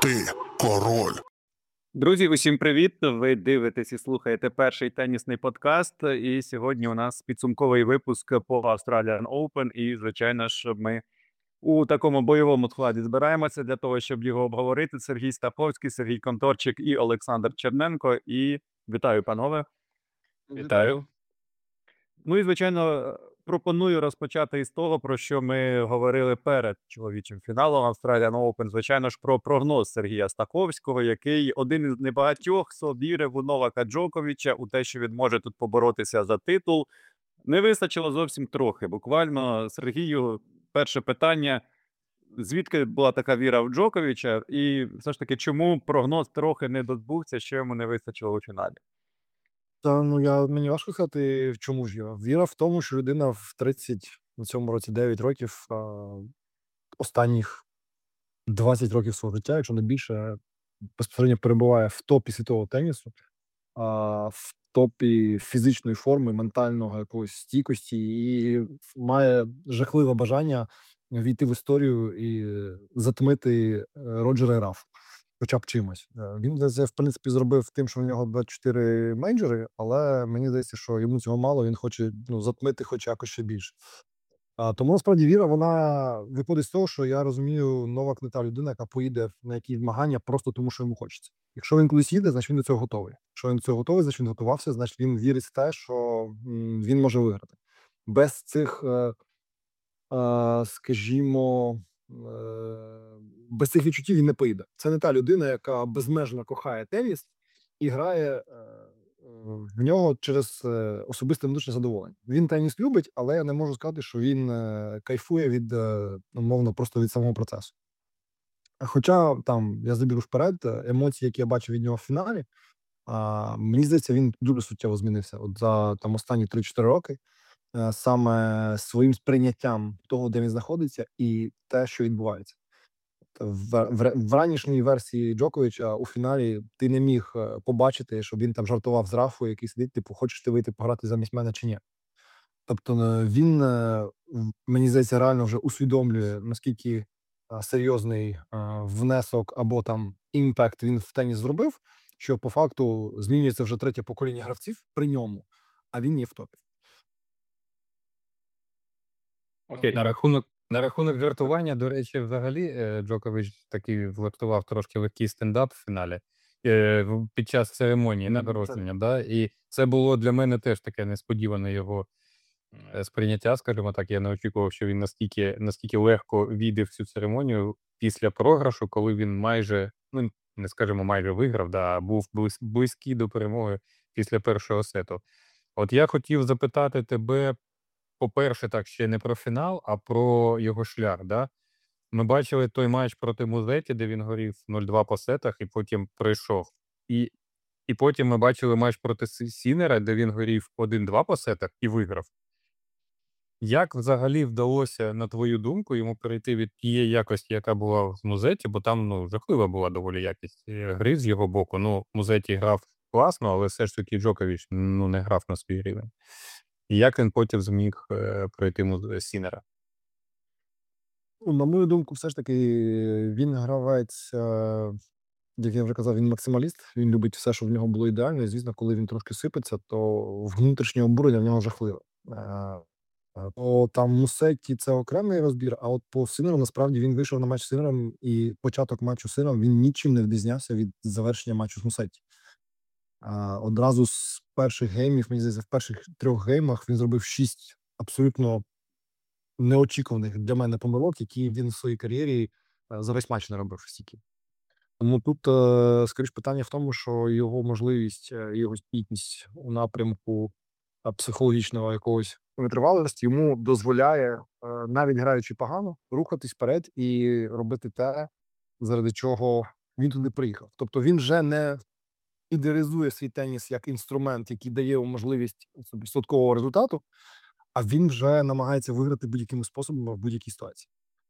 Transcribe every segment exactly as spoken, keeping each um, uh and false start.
Ти король. Друзі, усім привіт! Ви дивитесь і слухаєте перший тенісний подкаст. І сьогодні у нас підсумковий випуск по Australian Open. І, звичайно ж, ми у такому бойовому складі збираємося для того, щоб його обговорити. Сергій Стаховський, Сергій Конторчик і Олександр Черненко. І вітаю, панове. Вітаю. Ну і, звичайно, пропоную розпочати із того, про що ми говорили перед чоловічим фіналом Australian Open. Звичайно ж, про прогноз Сергія Стаховського, який один із небагатьох, хто вірив у Новака Джоковіча, у те, що він може тут поборотися за титул. Не вистачило зовсім трохи. Буквально, Сергію, перше питання. Звідки була така віра в Джоковіча? І все ж таки, чому прогноз трохи не дозбувся, що йому не вистачило у фіналі? Та ну я мені важко сказати, в чому ж я. Віра в тому, що людина в тридцять, на цьому році дев'ять років, а, останніх двадцять років свого життя, якщо не більше, безпосередньо перебуває в топі світового тенісу, а, в топі фізичної форми, ментального якогось стійкості і має жахливе бажання війти в історію і затмити е, Роджера і Рафа. Хоча б чимось. Е, Він це, в принципі, зробив тим, що в нього двадцять чотири мейджори, але мені здається, що йому цього мало, він хоче ну, затмити хоч якось ще більше. А, тому насправді віра, вона виходить з того, що я розумію, Новак не та людина, яка поїде на якісь змагання просто тому, що йому хочеться. Якщо він кудись їде, значить він до цього готовий. Якщо він до цього готовий, значить він готувався, значить він вірить в те, що м, він може виграти. Без цих, е, е, скажімо, е, без цих відчуттів він не поїде. Це не та людина, яка безмежно кохає теніс і грає е, е, в нього через е, особисте внутрішнє задоволення. Він теніс любить, але я не можу сказати, що він е, кайфує від, е, умовно, просто від самого процесу. Хоча там я забіг вперед, е, емоції, які я бачив від нього в фіналі, а, мені здається, він дуже суттєво змінився. От за там останні три-чотири роки, е, саме своїм сприйняттям того, де він знаходиться, і те, що відбувається. В, в, в ранішній версії Джоковича у фіналі ти не міг е, побачити, щоб він там жартував з Рафою, який сидить, типу, хочеш ти вийти пограти замість мене чи ні. Тобто е, він, е, в- мені здається, реально вже усвідомлює, наскільки е, серйозний е, внесок або там імпект він в теніс зробив, що по факту змінюється вже третє покоління гравців при ньому, а він є в топі. Окей. На рахунок, на рахунок жартування, до речі, взагалі е, Джокович такий влаштував трошки легкий стендап в фіналі е, в- під час церемонії Мгм, нагородження. Да? І це було для мене теж таке несподіване його е, сприйняття, скажімо так. Я не очікував, що він настільки, настільки легко війде в цю церемонію після програшу, коли він майже, ну не скажімо, майже виграв, да, а був близ- близький до перемоги після першого сету. От я хотів запитати тебе, по-перше, так, ще не про фінал, а про його шлях, да? Ми бачили той матч проти Музеті, де він горів нуль два по сетах і потім пройшов. І, і потім ми бачили матч проти Сі- Сінера, де він горів один-два по сетах і виграв. Як взагалі вдалося, на твою думку, йому перейти від тієї якості, яка була в Музеті, бо там ну, жахлива була доволі якість е, гри з його боку. Ну, Музеті грав класно, але все ж таки Джокович ну, не грав на свій рівень. І як він потім зміг е, пройти Муз- Сінера? Ну, на мою думку, все ж таки він гравець, е, як я вже казав, він максималіст. Він любить все, що в нього було ідеально. І, звісно, коли він трошки сипеться, то внутрішнє обурення в нього жахливе. Е, е, То там Мусетті це окремий розбір, а от по Синеру насправді він вийшов на матч з Синером, і початок матчу з Синером він нічим не відрізнявся від завершення матчу з Мусетті. А, одразу з перших геймів, мені здається, в перших трьох геймах він зробив шість абсолютно неочікуваних для мене помилок, які він в своїй кар'єрі е, за весь матч не робив стільки. Тому тут, е, скоріш, питання в тому, що його можливість, е, його стійкість у напрямку е, психологічного якогось витривалості йому дозволяє, е, навіть граючи погано, рухатись вперед і робити те, заради чого він туди приїхав. Тобто він вже не ідеалізує свій теніс як інструмент, який дає йому можливість відсоткового результату, а він вже намагається виграти будь-якими способами в будь-якій ситуації.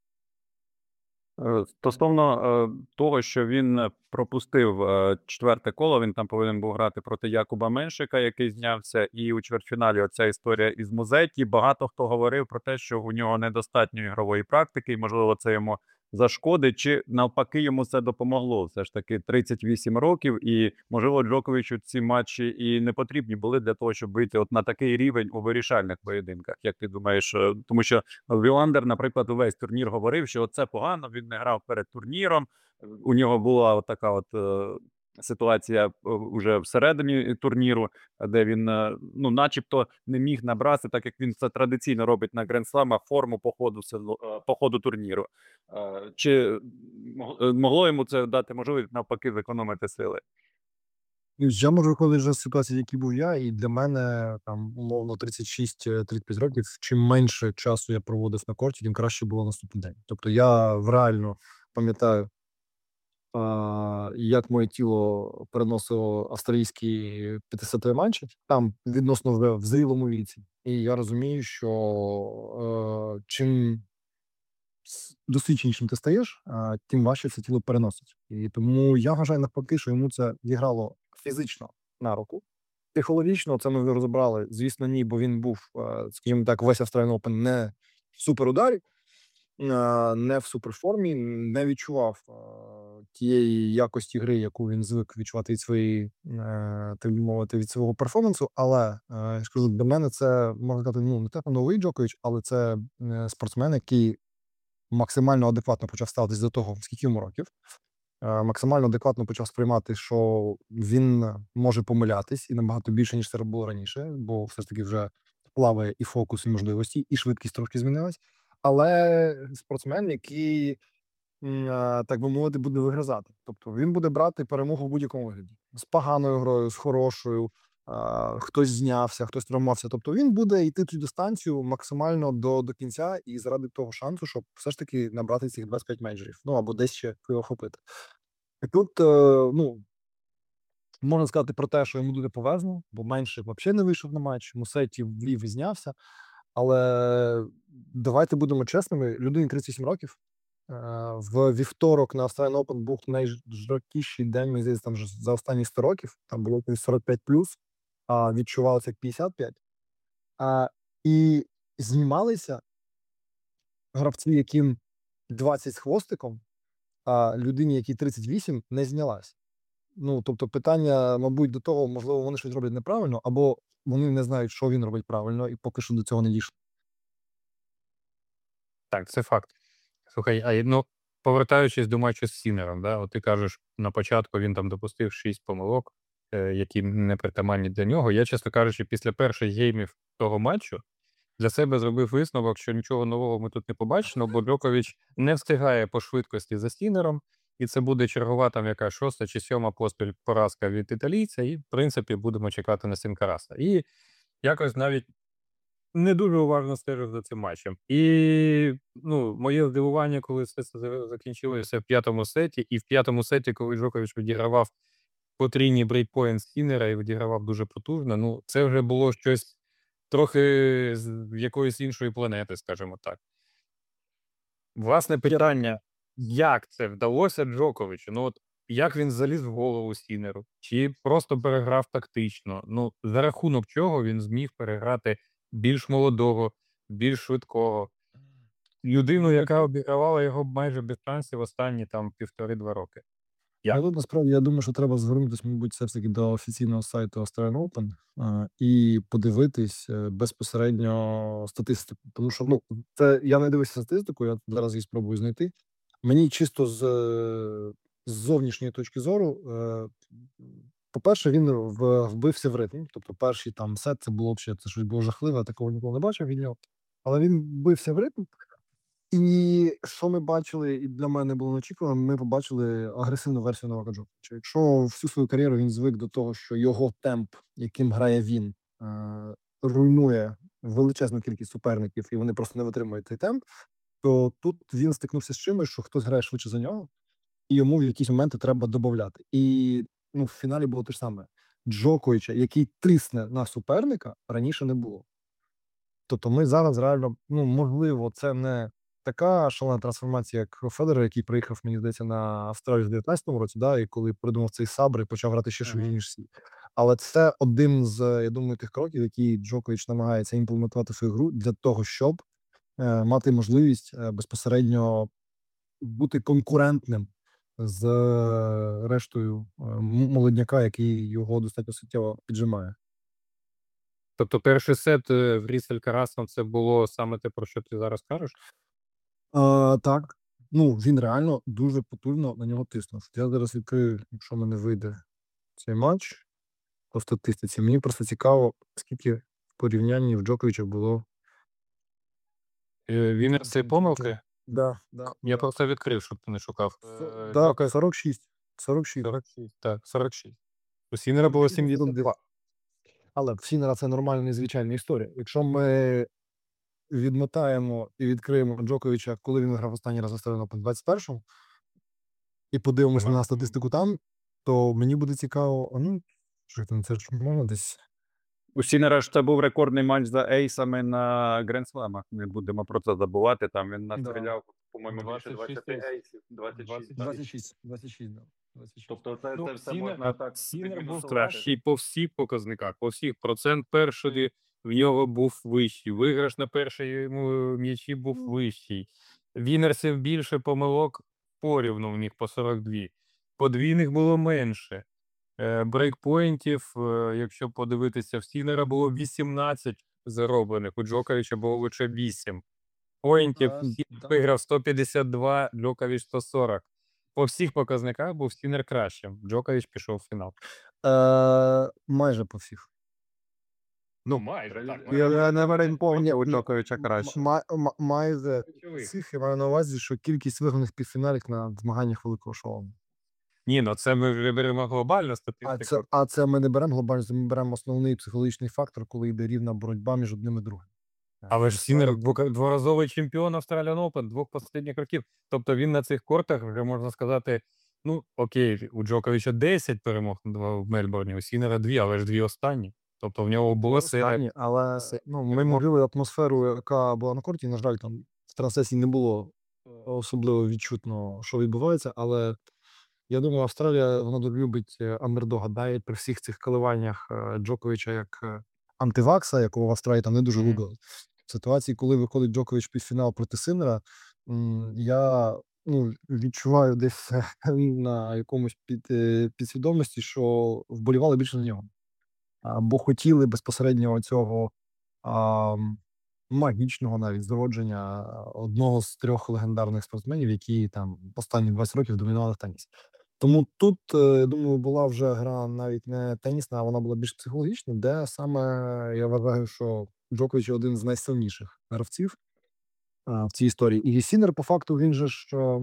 Е, Стосовно е, того, що він е, пропустив е, четверте коло, він там повинен був грати проти Якуба Меншика, який знявся, і у чвертьфіналі оця історія із Музеті. Багато хто говорив про те, що у нього недостатньо ігрової практики, і, можливо, це йому зашкодить, чи навпаки йому це допомогло? Все ж таки тридцять вісім років, і, можливо, Джоковичу ці матчі і не потрібні були для того, щоб вийти от на такий рівень у вирішальних поєдинках. Як ти думаєш? Е, Тому що Віландер, наприклад, увесь турнір говорив, що це погано, він не грав перед турніром. У нього була от така от е, ситуація е, уже всередині турніру, де він, е, ну, начебто, не міг набрати, так як він це традиційно робить на гранд-сламах, форму по ходу, сезо- е, по ходу турніру. Е, Чи мог- е, могло йому це дати можливість навпаки зекономити сили? Ну, я можу виходити вже з ситуації, в якій був я, і для мене там умовно тридцять шість тридцять п'ять років. Чим менше часу я проводив на корті, тим краще було наступний день. Тобто я в реально пам'ятаю, а, як моє тіло переносило австралійські п'ятисотові матчі, там відносно вже в зрілому віці. І я розумію, що е, чим с- досвідченішим ти стаєш, а, тим важче це тіло переносить. І тому я вважаю навпаки, що йому це зіграло фізично на руку. Психологічно це ми вже розібрали. Звісно, ні, бо він був, е, скажімо так, весь Australian Open не в суперударі, е, не в суперформі, не відчував е, тієї якості гри, яку він звик відчувати від своєї, е, так би мовити, від свого перформансу. Але е, я ж кажу, для мене це можна сказати, ну не те, що новий Джокович, але це е, спортсмен, який максимально адекватно почав ставитись до того, скільки йому років. Е, максимально адекватно почав сприймати, що він може помилятись і набагато більше, ніж це було раніше, бо все ж таки вже плаває і фокус, і можливості, і швидкість трошки змінилась. Але спортсмен, який, м, е, так би мовити, буде вигризати. Тобто він буде брати перемогу в будь-якому вигляді. З поганою грою, з хорошою, а, хтось знявся, хтось травмувався. Тобто він буде йти цю дистанцію максимально до, до кінця і заради того шансу, щоб все ж таки набрати цих двадцять п'ять мейджорів. Ну або десь ще охопити. І тут, е, ну, можна сказати про те, що йому дуже повезло, бо менше взагалі не вийшов на матч, Мусеті ввів і знявся. Але давайте будемо чесними, людині тридцять сім років. Е, В вівторок на Australian Open був найжорсткіший день, мені здається, там вже за останні сто років. Там було якось сорок п'ять плюс, а відчувалося як п'ятдесят п'ять. А, і знімалися гравці, яким двадцять з хвостиком, а людині, якій тридцять вісім, не знялась. Ну, тобто питання, мабуть, до того, можливо, вони щось роблять неправильно, або вони не знають, що він робить правильно, і поки що до цього не дійшли. Так, це факт. Слухай, а й- ну, повертаючись до матчу з Сінером, да, от ти кажеш, на початку він там допустив шість помилок, е, які не притаманні для нього. Я, чесно кажучи, після перших геймів того матчу для себе зробив висновок, що нічого нового ми тут не побачимо, бо Джокович не встигає по швидкості за Сінером, і це буде чергова там яка шоста чи сьома поспіль поразка від італійця, і, в принципі, будемо чекати на Сінкараса. І якось навіть не дуже уважно стежив за цим матчем. І, ну, моє здивування, коли все це за- закінчилося в п'ятому сеті, і в п'ятому сеті, коли Джокович відігравав потрійні брейкпоінт Сінера і відігравав дуже потужно, ну, це вже було щось трохи з якоїсь іншої планети, скажімо так. Власне питання, як це вдалося Джоковичу? Ну, от як він заліз в голову Сінеру? Чи просто переграв тактично? Ну, за рахунок чого він зміг переграти більш молодого, більш швидкого людину, яка обігравала його майже без шансів останні там півтори-два роки. Як? Я тут насправді я думаю, що треба звернутися, мабуть, все ж таки до офіційного сайту Australian Open а, і подивитись е, безпосередньо статистику. Тому що ну це я не дивився статистику, я зараз її спробую знайти. Мені чисто з, е, з зовнішньої точки зору, е, по-перше, він в, вбився в ритм. Тобто, перший там сет це було взагалі це щось було жахливе, я такого ніколи не бачив від нього. Але він вбився в ритм. І що ми бачили, і для мене було неочікувано, ми побачили агресивну версію Новака Джоковича. Якщо всю свою кар'єру він звик до того, що його темп, яким грає він, е, руйнує величезну кількість суперників, і вони просто не витримують цей темп, то тут він стикнувся з чимось, що хтось грає швидше за нього, і йому в якісь моменти треба додати. І ну, в фіналі було те ж саме. Джоковича, який тисне на суперника, раніше не було. Тобто ми зараз реально, ну, можливо, це не така шалена трансформація, як Федерер, який приїхав, мені здається, на Австралію в дев'ятнадцятому році, да, і коли придумав цей сабр і почав грати ще швидше, Мгм. ніж всі. Але це один з, я думаю, тих кроків, які Джокович намагається імплементувати в свою гру для того, щоб е, мати можливість е, безпосередньо бути конкурентним з е, рештою е, м- молодняка, який його достатньо суттєво піджимає. Тобто перший сет е, в Ріс Алькарасом це було саме те, про що ти зараз кажеш? А, так, ну він реально дуже потужно на нього тиснув. Я зараз відкрию, якщо в мене вийде цей матч по статистиці. Мені просто цікаво, скільки в порівнянні в Джоковича було. Е, Вінерси і помилки? Да, да, Я да. просто відкрив, щоб ти не шукав. Со- Е, да, Джокович сорок шість. сорок шість. сорок шість. Так, сорок шість. У Сінера було сімдесят два. Але в Сінера це нормальна незвичайна історія. Якщо ми відмотаємо і відкриємо Джоковича, коли він грав останній раз Australian Open в двадцять першому, і подивимося Ага. на статистику там, то мені буде цікаво, а ну, що там, це ж можна десь. У Сінера ж це був рекордний матч за ейсами на Гренслемах. Не будемо про це забувати. Там він настріляв, по-моєму, більше двадцять шість двадцять ейсів. ейсів. двадцять шість. двадцять шість. двадцять шість, да. двадцять шість. Тобто це, Ну, це все Сінер- можна так Сінер був відмінусувати. кращий по всіх показниках, по всіх. Процент першої в нього був вищий. Виграш на першому м'ячі був вищий. Вінерсів більше помилок порівну в них по сорок два. Подвійних було менше. Е, Брейкпоінтів, е, якщо подивитися, в Сінера було вісімнадцять зароблених, у Джоковича було лише вісім. Поінтів Так, Сінер так. виграв сто п'ятдесят два, Джокович сто сорок. По всіх показниках був Сінер кращим. Джокович пішов в фінал. Е, майже по всіх. Ну, майже, так. Я, я не орієнтований. У Джоковича краще. Ма- ма- майже Ключових. всіх, я маю на увазі, що кількість виграних півфіналів на змаганнях великого шоу. Ні, ну це ми вже беремо глобальну А статистику. це, а це ми не беремо глобально, це ми беремо основний психологічний фактор, коли йде рівна боротьба між одним і другим. Але ж Сінер двока- дворазовий чемпіон Australian Open двох останніх років. Тобто він на цих кортах вже можна сказати, ну окей, у Джоковича десять перемог в Мельбурні, у Сінера дві, але ж дві останні. Тобто в нього було серія. Останні, але ну, ми могли атмосферу, яка була на корті, на жаль, там в трансляції не було особливо відчутно, що відбувається, але я думаю, Австралія вона дуже любить е, андердога, дає при всіх цих коливаннях е, Джоковича як е, антивакса, якого в Австралії там не дуже Мгм. любили. В ситуації, коли виходить Джокович в півфінал проти Синера, м, я ну, відчуваю десь на якомусь під, е, підсвідомості, що вболівали більше на нього. А, бо хотіли безпосередньо цього а, м, магічного навіть зродження одного з трьох легендарних спортсменів, які там останні двадцять років домінували в тенісі. Тому тут, е, я думаю, була вже гра навіть не тенісна, а вона була більш психологічна, де саме я вважаю, що Джокович один з найсильніших гравців а, в цій історії. І Сінер, по факту, він же ж. е,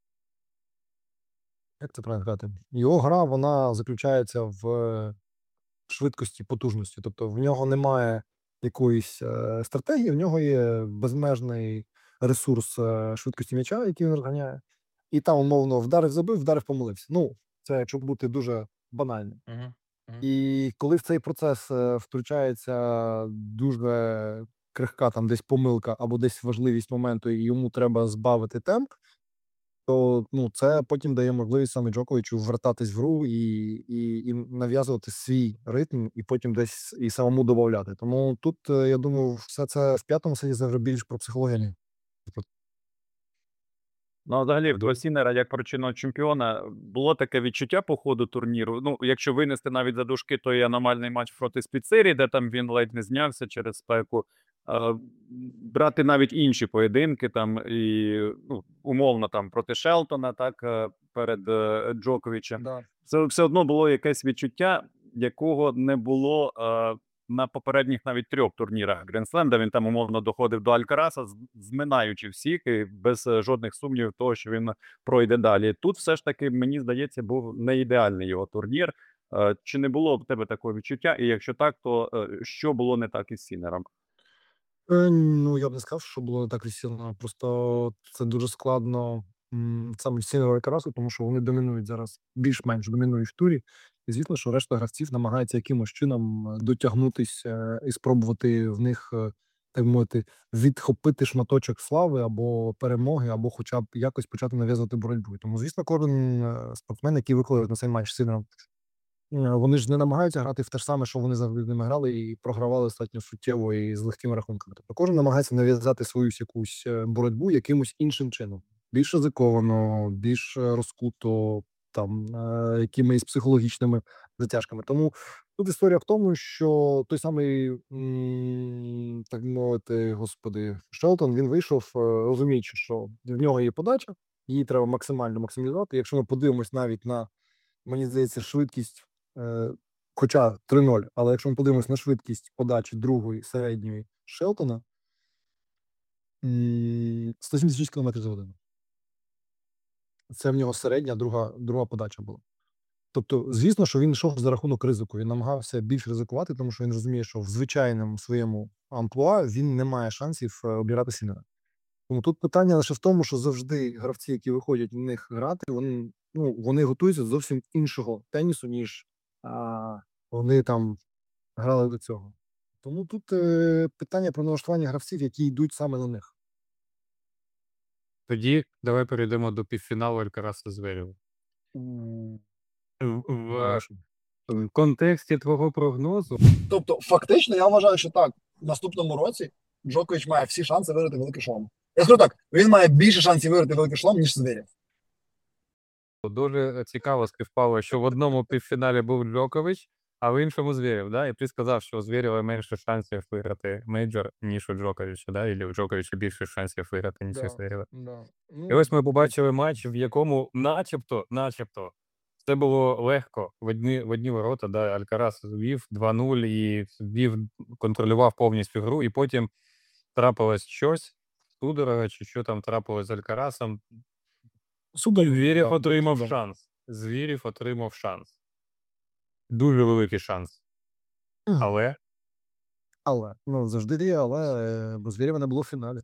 Як це правильно сказати? Його гра вона заключається в швидкості, потужності. Тобто в нього немає якоїсь е, стратегії, в нього є безмежний ресурс е, швидкості м'яча, який він розганяє. І там, умовно, вдарив, забив, вдарив, помилився. Ну, це якщо бути дуже банальним. Мгм. Мгм. І коли в цей процес е, втручається дуже крихка там десь помилка або десь важливість моменту, і йому треба збавити темп, то ну, це потім дає можливість саме Джоковичу вертатись в гру і, і, і нав'язувати свій ритм, і потім десь і самому додати. Тому тут, е, я думаю, все це в п'ятому сеті це вже більш про психологію. Ну, а взагалі, в Сінера, як про чинного чемпіона, було таке відчуття по ходу турніру. Ну, якщо винести навіть за дужки той аномальний матч проти Спіцері, де там він ледь не знявся через спеку, е, брати навіть інші поєдинки, там і ну, умовно там проти Шелтона, так, е, перед е, Джоковичем. Да. Це все одно було якесь відчуття, якого не було е, на попередніх навіть трьох турнірах Grand Slam, де він там умовно доходив до Алькараса, з- зминаючи всіх і без е, жодних сумнівів того, що він пройде далі. Тут все ж таки, мені здається, був не ідеальний його турнір. Е, Чи не було в тебе такого відчуття? І якщо так, то е, що було не так із Сінером? Е, ну, я б не сказав, що було не так сильно. Просто це дуже складно м, саме Сінеру і Карасу, тому що вони домінують зараз, більш-менш домінують в турі. І звісно, що решта гравців намагається якимось чином е, дотягнутись е, і спробувати в них, е, так би мовити, відхопити шматочок слави або перемоги, або хоча б якось почати нав'язувати боротьбу. Тому, звісно, кожен е, спортсмен, який виходить на цей матч з Сінером, Е, вони ж не намагаються грати в те ж саме, що вони завжди з ними грали і програвали достатньо суттєво і з легкими рахунками. Тобто кожен намагається нав'язати свою якусь е, боротьбу якимось іншим чином. більш ризиковано, більш е, розкуто, там, е, якимись психологічними затяжками. Тому тут історія в тому, що той самий, м, так мовити, господи, Шелтон, він вийшов, е, розуміючи, що в нього є подача, її треба максимально максимізувати. Якщо ми подивимось навіть на, мені здається, швидкість, е, хоча три нуль, але якщо ми подивимось на швидкість подачі другої середньої Шелтона, м, сто сімдесят шість кілометрів за годину. Це в нього середня друга, друга подача була. Тобто, звісно, що він йшов за рахунок ризику. Він намагався більш ризикувати, тому що він розуміє, що в звичайному своєму амплуа він не має шансів е, обіграти сильно. Тому тут питання лише в тому, що завжди гравці, які виходять в них грати, вони, ну, вони готуються до зовсім іншого тенісу, ніж а, вони там грали до цього. Тому тут е, питання про налаштування гравців, які йдуть саме на них. Тоді давай перейдемо до півфіналу Алькараса Зверєва. В, в, в контексті твого прогнозу Тобто, фактично, я вважаю, що так, в наступному році Джокович має всі шанси виграти великий шлем. Я скажу так, він має більше шансів виграти великий шлем, ніж Зверєв. дуже цікаво співпало, що в одному півфіналі був Джокович, а в іншому Зверєв, да? І ти сказав, що у Зверєва менше шансів виграти мейджор, ніж у Джоковича, да? І у Джоковича більше шансів виграти, ніж у Зверєва. Да. І ось ми побачили матч, в якому начебто, начебто, це було легко. В одні, в одні ворота, да, Алькарас вів два нуль і вів, контролював повністю гру, і потім трапилось щось, судорога, чи що там трапилось з Алькарасом. Звірів отримав да. шанс. Звірів отримав шанс. Дуже великий шанс. Мгм. Але Але, ну, завжди є, але е, бо Звєрєва не було в фіналі.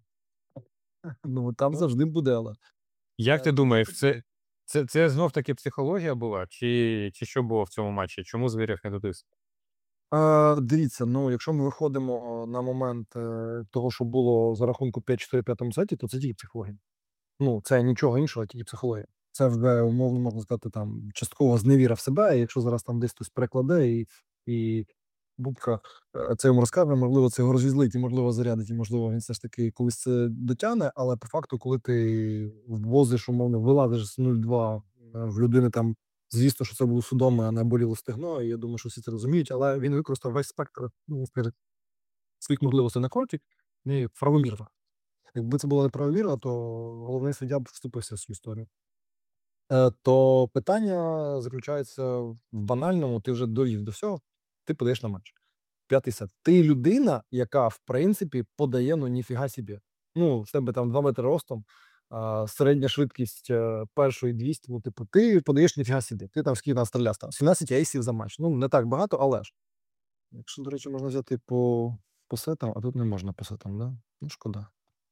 Ну, там завжди буде, але. як ти Е, думаєш, це, це, це знов-таки психологія була? Чи, чи що було в цьому матчі? Чому Звірів не дотис? Е, дивіться, ну, якщо ми виходимо на момент е, того, що було за рахунку п'ять чотири в п'ятому сеті, то це тільки психологія. Ну, це нічого іншого, тільки психологія. Це вже, умовно можна сказати, там частково зневіра в себе. І якщо зараз там десь хтось перекладе і, і Бубка е, це йому розкаже, можливо, це його розізлить, і можливо зарядить, і можливо він все ж таки колись це дотягне. Але по факту, коли ти ввозиш, умовно, вилазиш з нуль два е, в людини там, звісно, що це було судоме, а не боліло стегно. І я думаю, що всі це розуміють, але він використав весь спектр, ну, скажімо, своїх можливостей на корті і правомірно. Якби це було неправомірно, то головний суддя б вступився в цю історію. Е, то питання заключається в банальному: ти вже довів до всього, ти подаєш на матч. П'ятий сет. Ти людина, яка в принципі подає, ну ніфіга собі. Ну, в тебе там два метри ростом, а, середня швидкість е, першої двісті, ну, типу, ти подаєш ніфіга собі. Ти там скільки на стріля став. сімнадцять ейсів за матч. Ну, не так багато, але ж. Якщо, до речі, можна взяти по, по сетам, а тут не можна по сетам, да? Ну, шкода.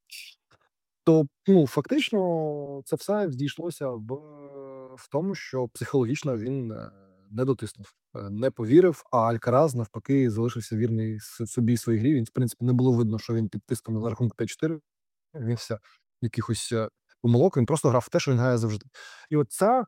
То, ну, фактично, це все зійшлося в, в тому, що психологічно він е, не дотиснув, е, не повірив, а Алькараз навпаки залишився вірний с- собі і своїй грі. Він, в принципі, не було видно, що він під тиском на рахунку п'ять чотири. Він все якихось е, помилок, він просто грав в те, що він грає завжди. І от ця,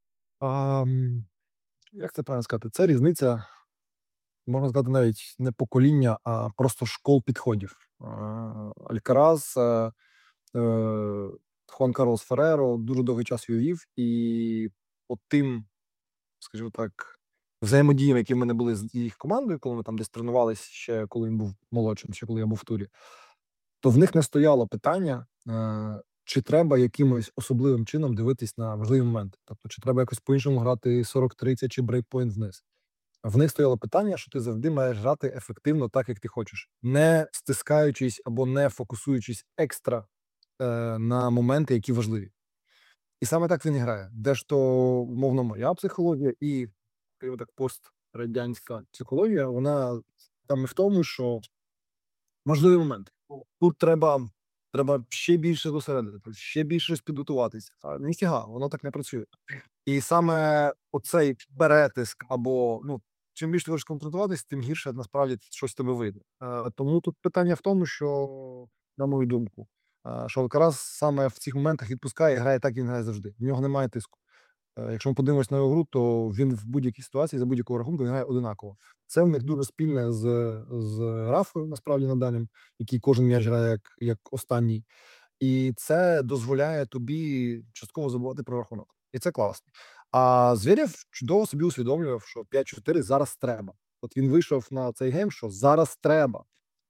ам, як це правильно сказати, це різниця, можна сказати, навіть не покоління, а просто школ підходів. А, Алькараз. е, Е, Хуан Карлос Ферреро дуже довгий час його вів, і от тим, скажімо так, взаємодіям, які в мене були з їх командою, коли ми там десь тренувалися ще, коли він був молодшим, ще коли я був в турі, то в них не стояло питання, е, чи треба якимось особливим чином дивитись на важливі моменти. Тобто, чи треба якось по-іншому грати сорок тридцять чи брейкпойнт вниз. В них стояло питання, що ти завжди маєш грати ефективно так, як ти хочеш, не стискаючись або не фокусуючись екстра е, на моменти, які важливі. І саме так він і грає. Де ж то, умовно, моя психологія і, скажімо так, пострадянська психологія, вона там і в тому, що можливі моменти. Тут треба, треба ще більше зосередитися, ще більше щось підготуватися. А ніфіга, воно так не працює. І саме оцей перетиск, або, ну, чим більше ти хочеш концентруватись, тим гірше насправді щось з тебе вийде. Е, тому тут питання в тому, що, на мою думку, е, що якраз саме в цих моментах відпускає і грає так, як він грає завжди. В нього немає тиску. Е, якщо ми подивимось на його гру, то він в будь-якій ситуації за будь-якого рахунку він грає одинаково. Це в них дуже спільне з, з Рафою, насправді, Надалем, який кожен м'яч грає як, як останній. І це дозволяє тобі частково забувати про рахунок. І це класно. А Зверєв чудово собі усвідомлював, що п'ять чотири зараз треба. От він вийшов на цей гейм, що зараз треба.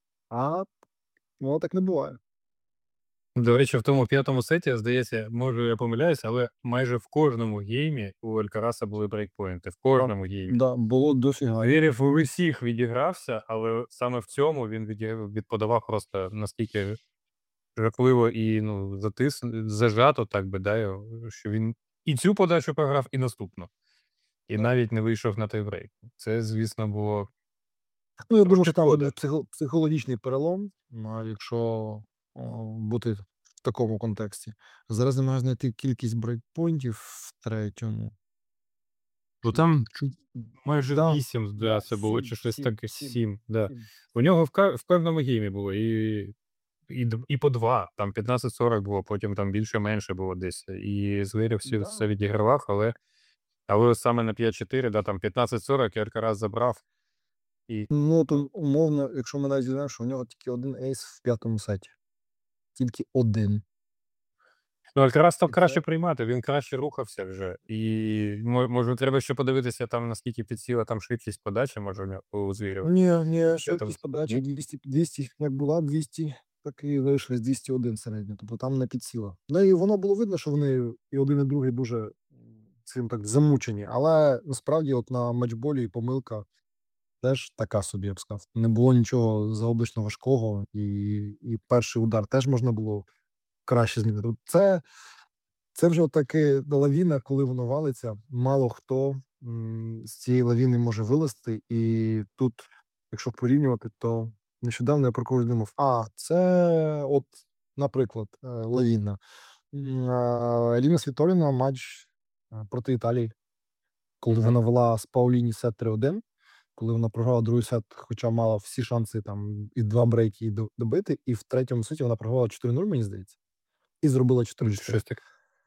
А воно так не буває. До речі, в тому п'ятому сеті, здається, може я помиляюсь, але майже в кожному геймі у Алькараса були брейкпоінти. В кожному геймі. Да, було дофіга. Звєрєв у усіх відігрався, але саме в цьому він відіграв, відподавав просто наскільки жахливо і ну, затис, зажато, так би, да, його, що він і цю подачу програв, і наступну. І навіть не вийшов на тайбрейк. Це, звісно, було. Ну, я думаю, Трошки що там шкода. буде психо- психологічний перелом, а якщо о, бути в такому контексті. Зараз не можу знайти кількість брейкпойнтів в третьому. Бо там Чуть- майже Да. вісім, да, це було, Сім, чи щось сім, таке, сім, сім, да. сім. У нього в, ка- в певному геймі було і, і, д- і по два, там п'ятнадцять сорок було, потім там більше-менше було десь. І Звєрєв всі Да. все відігравав, але, але саме на п'ять чотири, да, там п'ятнадцять сорок, я раз забрав. І Ну, то умовно, якщо ми навіть знаємо, що у нього тільки один ейс в п'ятому сеті. Тільки один. ну, Алькарас став І краще це- приймати, він краще рухався вже. І мо- може треба ще подивитися, там наскільки підсіла там швидкість подачі, може у нього- у Звєрєва. Ні, ні, там- швидкість подачі Ні? двісті, двісті, як була двісті, так і залишилось двісті один середньо, тобто там не підсіла. Ну і воно було видно, що вони і один, і другий дуже цим так замучені, але насправді от на матчболі помилка теж така собі, я б сказав. Не було нічого заоблачно важкого, і, і перший удар теж можна було краще змінити. От Це, це вже таке лавіна, коли воно валиться. Мало хто м, з цієї лавіни може вилезти. І тут, якщо порівнювати, то нещодавно я про когось думав: а, це от, наприклад, е, лавіна. М, а, Еліна Світоліна матч е, проти Італії, коли Мгм. вона вела з Пауліні сет три один, коли вона програла другий сет, хоча мала всі шанси там і два брейки і до- добити, і в третьому сеті вона програла чотири нуль, мені здається, і зробила чотири чотири. Щось таке.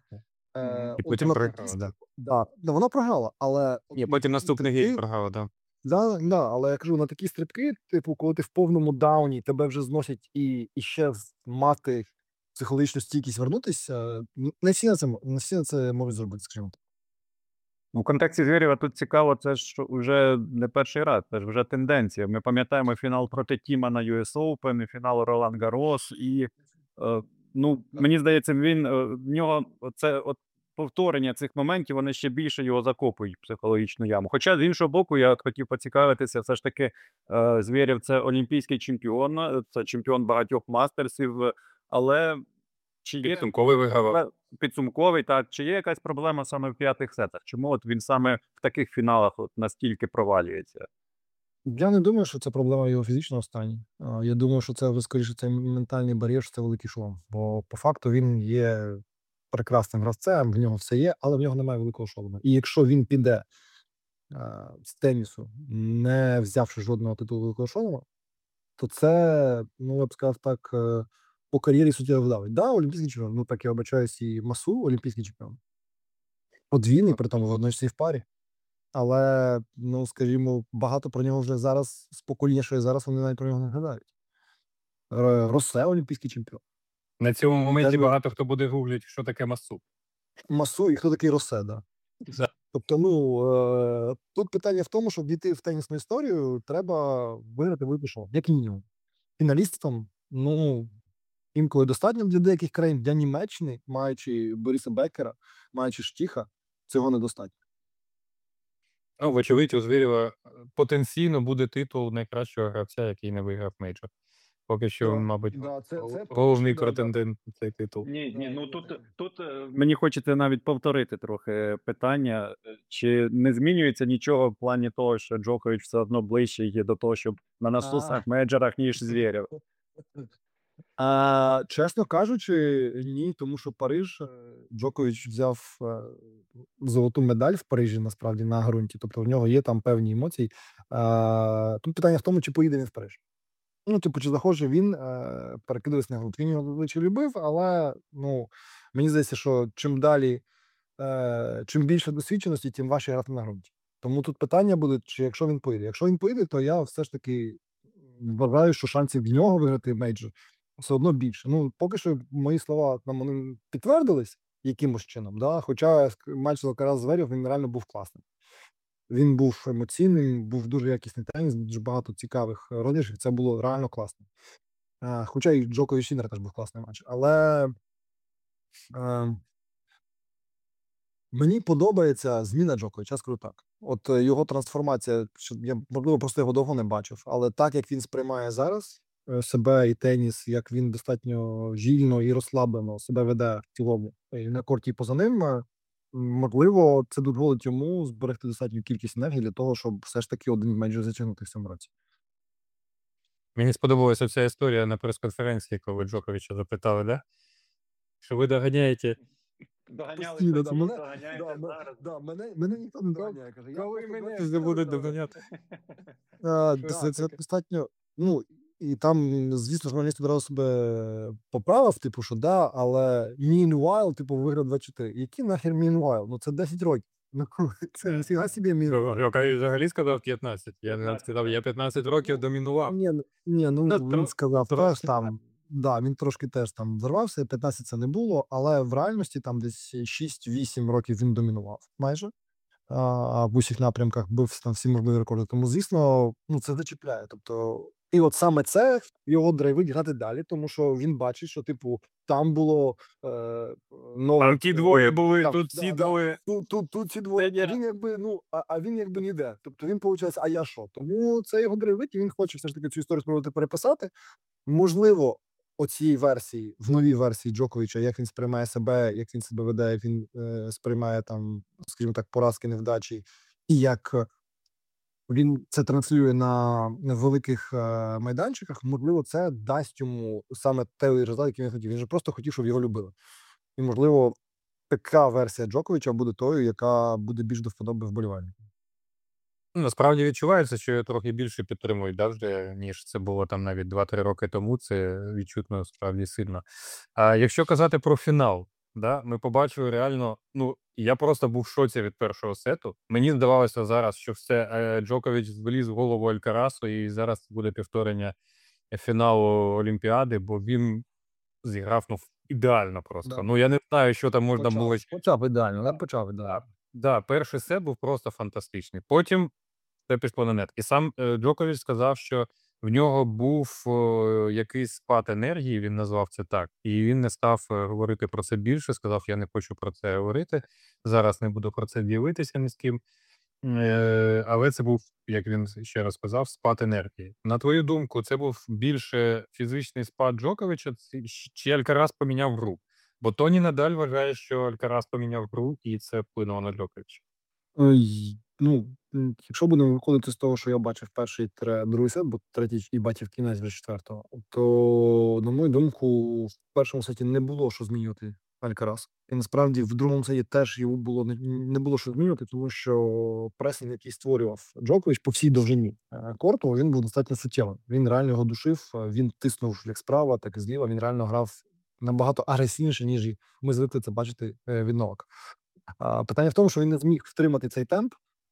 Е, І от потім на програла, такій да. ст- да. Да, вона програла, але от Ні, на потім такі наступний стрибки- гейм програла, да. Да, да, але я кажу, на такі стрибки, типу, коли ти в повному дауні, тебе вже зносять і, і ще з- мати психологічну стійкість вернутися, н- не всі на це, м- не всі на це можуть зробити, скажімо так. Ну, в контексті Звєрєва тут цікаво, це ж вже не перший раз, це ж вже тенденція. Ми пам'ятаємо фінал проти Тіма на ю ес Open, і фінал Ролан Гарос, і е, ну, мені здається, він е, в нього це от повторення цих моментів, вони ще більше його закопують в психологічну яму. Хоча з іншого боку, я от хотів поцікавитися, все ж таки е, Звєрєв це олімпійський чемпіон, е, це чемпіон багатьох мастерсів, е, але чи є Підсумковий вигравав. Пе- підсумковий, так, чи є якась проблема саме в п'ятих сетах? Чому от він саме в таких фіналах от настільки провалюється? Я не думаю, що це проблема його фізичного стані. А, Я думаю, що це вже скоріше це ментальний бар'єр, що це великий шолом. Бо по факту він є прекрасним гравцем, в нього все є, але в нього немає великого шолома. І якщо він піде а, з тенісу, не взявши жодного титулу великого шолома, то це, ну я б сказав так, е, по кар'єрі суттєво вдавить. Да, олімпійський чемпіон. Ну так я обачаюсь і Масу, олімпійський чемпіон. Подвійний, при тому водночас і в парі. Але, ну, скажімо, багато про нього вже зараз, з покоління, що є зараз, вони навіть про нього не згадають. Р- Росе олімпійський чемпіон. На цьому моменті Теж би- багато хто буде гуглити, що таке масу. Масу, і хто такий Росе, да. За- Тобто, ну, е, тут питання в тому, щоб дійти в тенісну історію, треба виграти великий шоу, як мінімум. Фіналістом, ну, інколи достатньо для деяких країн, для Німеччини, маючи Бориса Беккера, маючи Штіха, цього недостатньо. Ну, вочевидь, у Звєрєва е, потенційно буде титул найкращого гравця, який не виграв мейджор. Поки що, Да, мабуть, да, це- це поки головний що, да, да. претендент на цей титул. Ні, ні, ну тут, тут е, мені хочеться навіть повторити трохи питання. е, Чи не змінюється нічого в плані того, що Джокович все одно ближче є до того, щоб на наступних менеджерах, ніж Звєрєв? А, чесно кажучи, ні, тому що Париж, е, Джокович взяв е, золоту медаль в Парижі, насправді, на ґрунті. Тобто в нього є там певні емоції. А, тут питання в тому, чи поїде він в Париж. Ну, типу, чи захоче він е, перекидуватися на ґрунт. Він його зазвичай любив, але ну, мені здається, що чим далі, е, чим більше досвідченості, тим важче грати на ґрунті. Тому тут питання буде, чи якщо він поїде. Якщо він поїде, то я все ж таки вважаю, що шансів в нього виграти мейджор все одно більше. Ну, поки що мої слова нам вони підтвердились якимось чином, да? Хоча ск- матч Алкараз Зверів він реально був класним. Він був емоційним, був дуже якісний теніс, дуже багато цікавих е, розіграшів. Це було реально класно. Е, Хоча і Джокович Сінер теж був класний матч. Але е, мені подобається зміна Джоковича, я скажу так. От е, його трансформація, що я можливо просто його довго не бачив, але так як він сприймає зараз е, себе і теніс, як він достатньо жільно і розслаблено себе веде в цілому і на корті і поза ним. е, Можливо, це дозволить йому зберегти достатню кількість енергії для того, щоб все ж таки один меч затягнути в цьому році. Мені сподобалася ця історія на прес-конференції, коли Джоковича запитали, да? Що ви доганяєте. Постійно, да, мене, да, ме- да, мене, мене ніхто не доганяє, каже, я Коли просто мене бачу, вже що будуть ви доганяти. А, Що да, це це таке? достатньо. Ну, і там, звісно, журналіст одразу себе поправив, типу, що да, але meanwhile, типу, виграв два чотири. Які нахер meanwhile? Ну, це десять років. Ну, це нафіга собі meanwhile. Джокович взагалі сказав п'ятнадцять. Я не сказав, я п'ятнадцять років домінував. Ні, ну, ні, ну, Ну, він тро- сказав теж трошки там, да, він трошки теж там взорвався, п'ятнадцять це не було, але в реальності там десь шість-вісім років він домінував майже. А, в усіх напрямках бив там всі можливі рекорди. Тому, звісно, ну це зачіпляє. Тобто, і от саме це його драйвить грати далі, тому що він бачить, що типу там було е, нове. Там ті двоє були, там, тут да, ці да. двоє. Тут, тут, тут ці двоє. Це А я. він якби ну, а, а він якби ніде. Тобто він виходить, а я що? Тому це його драйвить, і він хоче все ж таки цю історію спробувати переписати. Можливо, оцій версії, в новій версії Джоковича, як він сприймає себе, як він себе веде, як він е, сприймає там, скажімо так, поразки, невдачі, і як е, він це транслює на, на великих е, майданчиках, можливо, це дасть йому саме той результат, який він хотів. Він же просто хотів, щоб його любили. І, можливо, така версія Джоковича буде тою, яка буде більш до вподоби вболівальникам. Ну, насправді відчувається, що його трохи більше підтримують, да, вже, ніж це було там навіть два-три роки тому. Це відчутно справді сильно. А якщо казати про фінал, да, ми побачили реально. Ну, я просто був в шоці від першого сету. Мені здавалося зараз, що все е, Джокович вліз в голову Алькарасу, і зараз буде повторення фіналу Олімпіади, бо він зіграв ну ідеально просто. Да. Ну я не знаю, що там можна було. Почав, почав ідеально, да? почав ідеально. Да, перший сет був просто фантастичний. Потім це пішло на нет. І сам е, Джокович сказав, що в нього був е, якийсь спад енергії, він назвав це так, і він не став е, говорити про це більше. Сказав, я не хочу про це говорити. Зараз не буду про це ділитися ні з ким. Е, але це був, як він ще раз сказав, спад енергії. На твою думку, це був більше фізичний спад Джоковича, ці- чи Алькарас поміняв гру? Бо Тоні Надаль вважає, що Алькарас поміняв гру, і це вплинуло на Джоковича. Ой, ну, м, якщо будемо виходити з того, що я бачив перший тире другий сет, бо третій і бачив кінець вже четвертого, то, на мою думку, в першому сеті не було що змінювати Алькарас. І насправді в другому сеті теж йому було не, не було що змінювати, тому що пресинг, який створював Джокович по всій довжині е, корту, він був достатньо суттєвим. Він реально його душив, е, він тиснув як справа, так і зліва. Він реально грав набагато агресивніше, ніж і ми звикли це бачити е, від Новака. А, питання в тому, що він не зміг втримати цей темп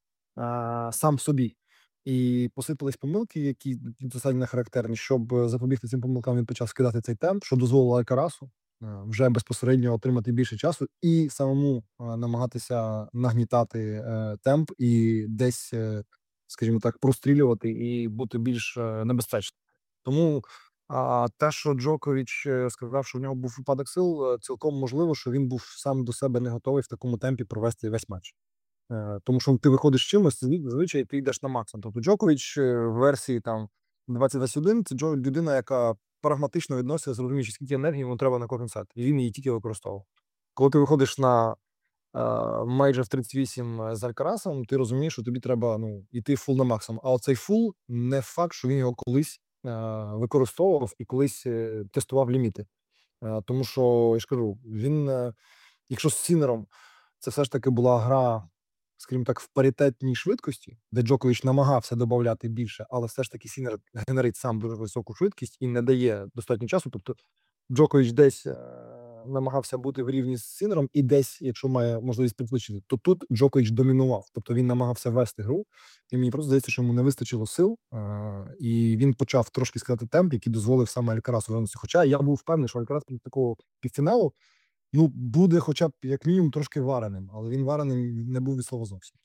а, сам собі. І посипались помилки, які достатньо не характерні. Щоб е, запобігти цим помилкам, він почав скидати цей темп, що дозволило Алькарасу е, вже безпосередньо отримати більше часу і самому е, намагатися нагнітати е, темп і десь, е, скажімо так, прострілювати і бути більш е, небезпечним. Тому а, те, що Джокович е, сказав, що в нього був випадок сил, е, цілком можливо, що він був сам до себе не готовий в такому темпі провести весь матч. Е, Тому що ти виходиш з чимось, зві- зазвичай ти йдеш на максимум. Тобто Джокович е, в версії там двадцять двадцять один це Джо, людина, яка прагматично відноситься, зрозуміючи, скільки енергії йому треба на кожен сет. І він її тільки використовував. Коли ти виходиш на е, майже в тридцять вісім з Алькарасом, ти розумієш, що тобі треба ну, йти фул на максимум. А оцей фул не факт, що він його колись е, використовував і колись е, тестував ліміти. Е, Тому що, я ж кажу, він, е, якщо з Сінером це все ж таки була гра, скажімо так, в паритетній швидкості, де Джокович намагався додати більше, але все ж таки Сінер генерить сам дуже високу швидкість і не дає достатньо часу. Тобто Джокович десь е, намагався бути в рівні з Сінером і десь, якщо має можливість підключити, то тут Джокович домінував. Тобто він намагався вести гру, і мені просто здається, що йому не вистачило сил, е, і він почав трошки скидати темп, який дозволив саме Алькарасу вернутися. Хоча я був впевнений, що Алькарас після такого півфіналу, ну, буде хоча б як мінімум трошки вареним, але він вареним не був від слова зовсім.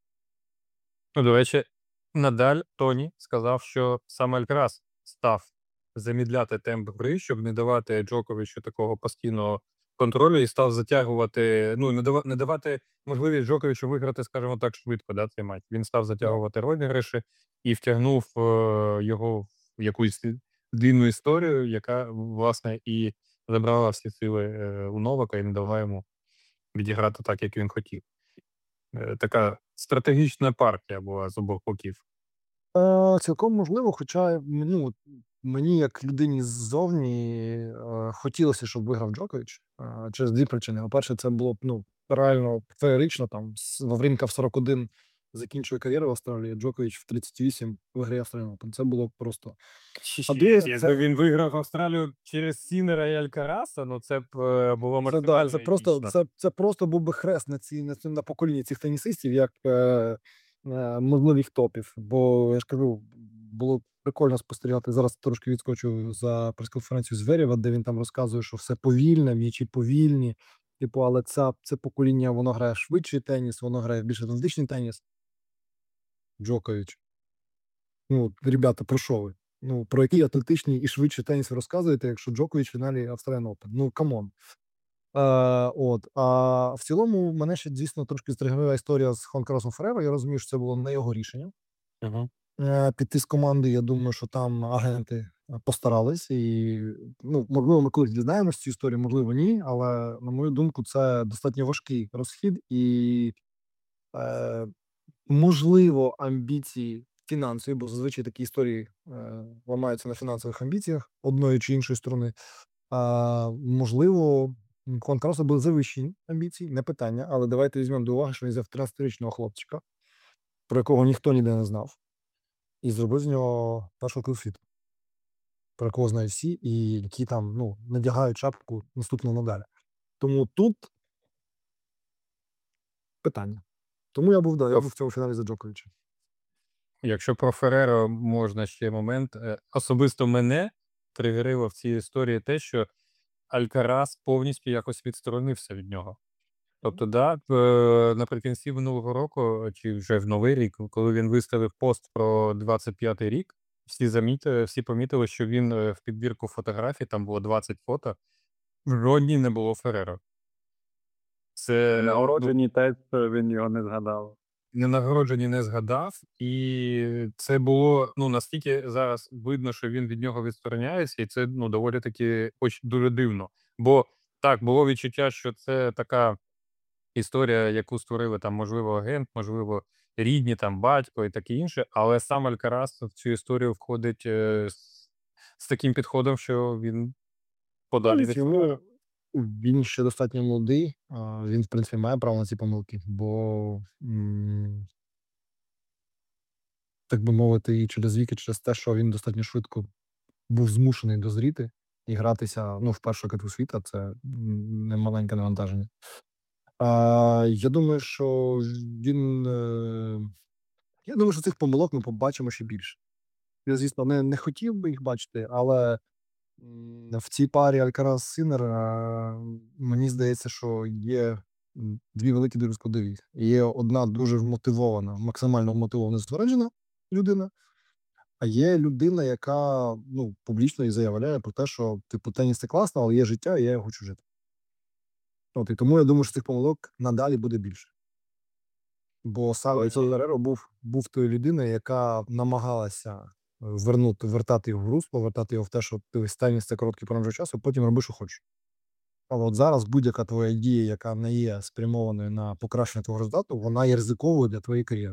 Ну, до речі, Надаль Тоні сказав, що саме Алькарас став замідляти темп гри, щоб не давати Джоковичу такого постійного контролю і став затягувати, ну, не дава- не давати можливість Джоковичу виграти, скажімо так, швидко, да, цей матч. Він став затягувати розіграші і втягнув е, його в якусь длинну історію, яка, власне, і забрала всі сили е, у Новака і не дала йому відіграти так, як він хотів. Е, Така стратегічна партія була з обох боків. Е, цілком можливо, хоча ну, от мені, як людині ззовні, е, хотілося, щоб виграв Джокович е, через дві причини. По-перше, це було б ну, реально феєрично. Там с- Ваврінка в сорок один закінчує кар'єру в Австралії, Джокович в тридцять вісім виграє Австраліан Опен. Це було б просто. А друге, Якби це, він виграв Австралію через Сінера і Алькараса, ну це б е, було це, максимально да, це просто епічно. це, це просто був би хрест на ці на, цьому- на поколінні цих тенісистів, як е, е, можливих топів. Бо я ж кажу, було прикольно спостерігати. Зараз трошки відскочу за прес-конференцію Зверєва, де він там розказує, що все повільне, м'ячі повільні. Типу, але це, це покоління, воно грає швидший теніс, воно грає більш атлантичний теніс. Джокович. Ну, ребята, про що ви? Ну, про який атлетичний і швидший теніс ви розказуєте, якщо Джокович в фіналі Australian Open? Ну, камон. Е, от. А в цілому мене ще, звісно, трошки здригнула історія з Хонкарасом Ферреро. Я розумію, що це було не його рішення. Угу. Е, піти з команди, я думаю, що там агенти е, постарались. І, ну, можливо, ми колись дізнаємося цю історію, можливо, ні. Але, на мою думку, це достатньо важкий розхід і, е, можливо, амбіції фінансові, бо зазвичай такі історії е, ламаються на фінансових амбіціях одної чи іншої сторони. А, можливо, м, Хуан Карлоса були завищені амбіції, не питання, але давайте візьмемо до уваги, що він взяв тринадцятирічного хлопчика, про якого ніхто ніде не знав, і зробив з нього першого класу світу, про якого знають всі, і які там ну, надягають шапку наступного Надаля. Тому тут питання. Тому я був, да, я був в цьому фіналі за Джоковича. Якщо про Фереро можна ще момент, е, особисто мене тригерило в цій історії те, що Алькарас повністю якось відсторонився від нього. Тобто, да, е, наприкінці минулого року, чи вже в новий рік, коли він виставив пост про двадцять п'ятий рік, всі замітили, всі помітили, що він е, в підбірку фотографій, там було двадцять фото, в жодній не було Фереро. Це ну, Нагороджені теж він його не згадав. ненагороджені не згадав, і це було ну настільки зараз видно, що він від нього відстороняється, і це ну доволі таки хоч дуже дивно. Бо так було відчуття, що це така історія, яку створили там, можливо, агент, можливо, рідні, там батько і таке інше. Але сам Алькарас в цю історію входить е, з, з таким підходом, що він подалі від Йому він ще достатньо молодий, а, він, в принципі, має право на ці помилки, бо, м, так би мовити, і через вік, і через те, що він достатньо швидко був змушений дозріти і гратися ну, в першу категорію світа, це м, не маленьке навантаження. А, я думаю, що він. Е, я думаю, що цих помилок ми побачимо ще більше. Я, звісно, не, не хотів би їх бачити, але м, в цій парі Алькарас Синер мені здається, що є м, дві великі дуже складові. Є одна дуже вмотивована, максимально вмотивована зосереджена людина, а є людина, яка ну, публічно і заявляє про те, що типу теніс це класно, але є життя, і я його хочу жити. От, і тому я думаю, що цих помилок надалі буде більше. Бо саме Цезареро був, був тою людиною, яка намагалася вернути, вертати його в русло, повертати його в те, що ти теніс це короткий проміжок часу, а потім роби, що хочеш. Але от зараз будь-яка твоя дія, яка не є спрямованою на покращення твого результату, вона є ризиковою для твоєї кар'єри.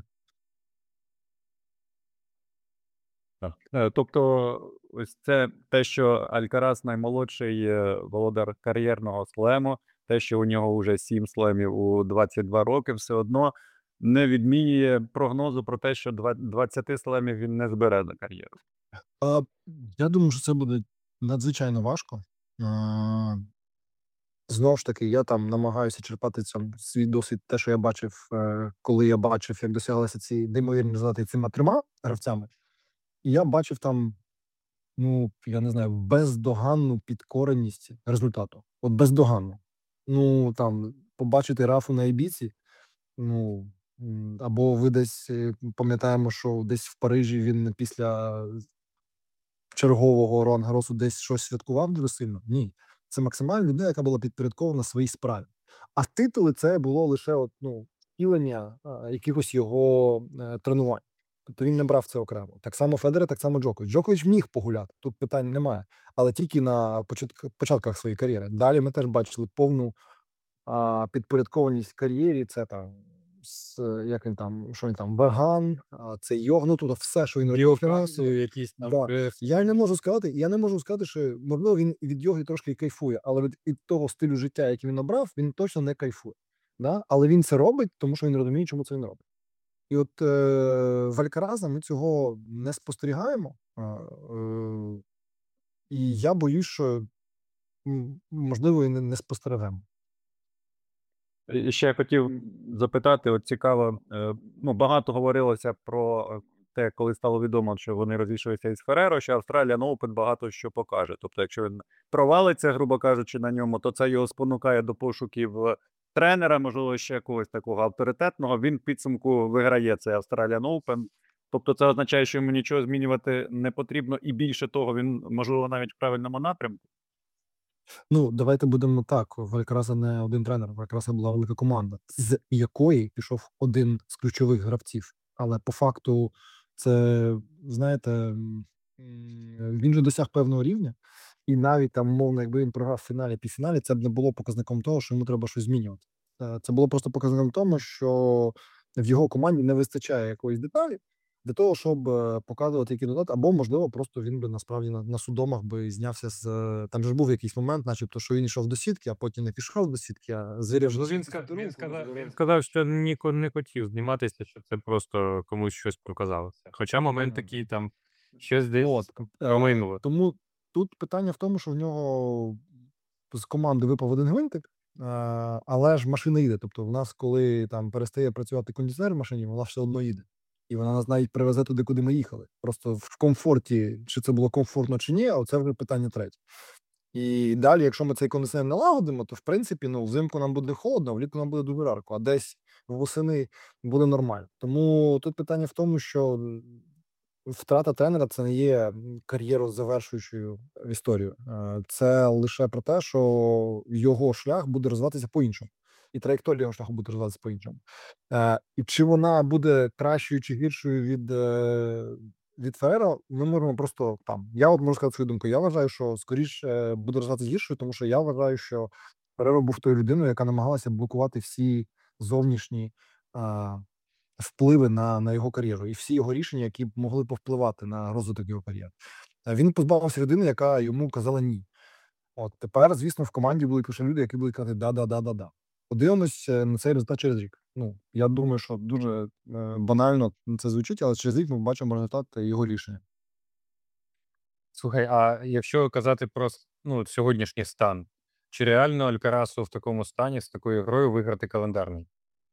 Так. Е, Тобто, ось це те, що Алькарас наймолодший е, володар кар'єрного слему, те, що у нього вже сім слемів у двадцять два роки, все одно не відмінює прогнозу про те, що два- двадцять слемів він не збере за кар'єру. А, я думаю, що це буде надзвичайно важко. А, Знову ж таки, я там намагаюся черпати сам свій досвід, те, що я бачив, е, коли я бачив, як досягалися ці неймовірні результати цими трьома гравцями. І я бачив там, ну, я не знаю, бездоганну підкореність результату. От бездоганну. Ну, там, побачити Рафу на Ібіці, ну, м, або ви десь е, пам'ятаємо, що десь в Парижі він після чергового Ролан Гарросу десь щось святкував дуже сильно? Ні. Це максимальна людина, яка була підпорядкована своїй справі. А титули це було лише от, ну, втілення а, якихось його е, тренувань. Тобто він не брав це окремо. Так само Федерер, так само Джокович. Джокович міг погуляти, тут питань немає. Але тільки на початк- початках своєї кар'єри. Далі ми теж бачили повну а, підпорядкованість кар'єрі. Це там, с, як він там, що він там, веган, а, це йог, ну тут все, що він робив. Біофінансові якісь там Да. е, Я не можу сказати, я не можу сказати, що можливо він від йоги трошки кайфує, але від, від того стилю життя, який він обрав, він точно не кайфує. Да? Але він це робить, тому що він розуміє, чому це він робить. І от е, в Алькараза ми цього не спостерігаємо. А, е, і я боюсь, що м, можливо і не, не спостережемо. І ще я хотів запитати, от цікаво, е, ну, багато говорилося про е, те, коли стало відомо, що вони розійшлися із Фереро, що Australian Open багато що покаже. Тобто, якщо він провалиться, грубо кажучи, на ньому, то це його спонукає до пошуків е, тренера, можливо, ще якогось такого авторитетного. Він в підсумку виграє цей Australian Open. Тобто це означає, що йому нічого змінювати не потрібно, і більше того, він, можливо, навіть в правильному напрямку. Ну, давайте будемо так. В Алькараза не один тренер, в Алькараза була велика команда, з якої пішов один з ключових гравців. Але по факту, це, знаєте, м, він же досяг певного рівня, і навіть там, умовно, якби він програв в фіналі, півфіналі, це б не було показником того, що йому треба щось змінювати. Е, Це було просто показником тому, що в його команді не вистачає якоїсь деталі для того, щоб е, показувати, які додати, або, можливо, просто він би насправді на, на судомах би знявся з. е, Там же ж був якийсь момент, начебто, що він йшов до сітки, а потім не пішов до сітки, а звірив. Ну, він, ска- він, сказав, він сказав, що ніко не хотів зніматися, що це просто комусь щось показалося. Хоча момент такий там щось десь От, е, промайнуло. тому тут питання в тому, що в нього з команди випав один гвинтик, е, але ж машина їде. Тобто, в нас, коли там перестає працювати кондиціонер в машині, вона все одно їде. І вона нас навіть привезе туди, куди ми їхали. Просто в комфорті, чи це було комфортно чи ні, а це вже питання третє. І далі, якщо ми цей кондиціонер налагодимо, то в принципі, ну, взимку нам буде холодно, а влітку нам буде дуже жарко, а десь восени буде нормально. Тому тут питання в тому, що м, втрата тренера це не є м, кар'єру завершуючою історією. Е, Це лише про те, що його шлях буде розвиватися по-іншому. І траєкторія його шляху буде розвиватися по-іншому. Е, І чи вона буде кращою чи гіршою від, е, від Ферера, ми можемо просто там. Я от можу сказати свою думку. Я вважаю, що скоріше буде розвиватися гіршою, тому що я вважаю, що Ферреро був тою людиною, яка намагалася блокувати всі зовнішні а, впливи на, на його кар'єру і всі його рішення, які б могли повпливати на розвиток його кар'єри. Е, Він позбавився людини, яка йому казала ні. От тепер, звісно, в команді будуть лише люди, які будуть казати да, да, да, да, да. Подивимось е, на цей результат через рік. Ну я думаю, що дуже е, банально це звучить, але через рік ми побачимо результат його рішення. Слухай, а якщо казати про с- ну, от сьогоднішній стан, чи реально Алькарасу в такому стані з такою грою виграти календарний?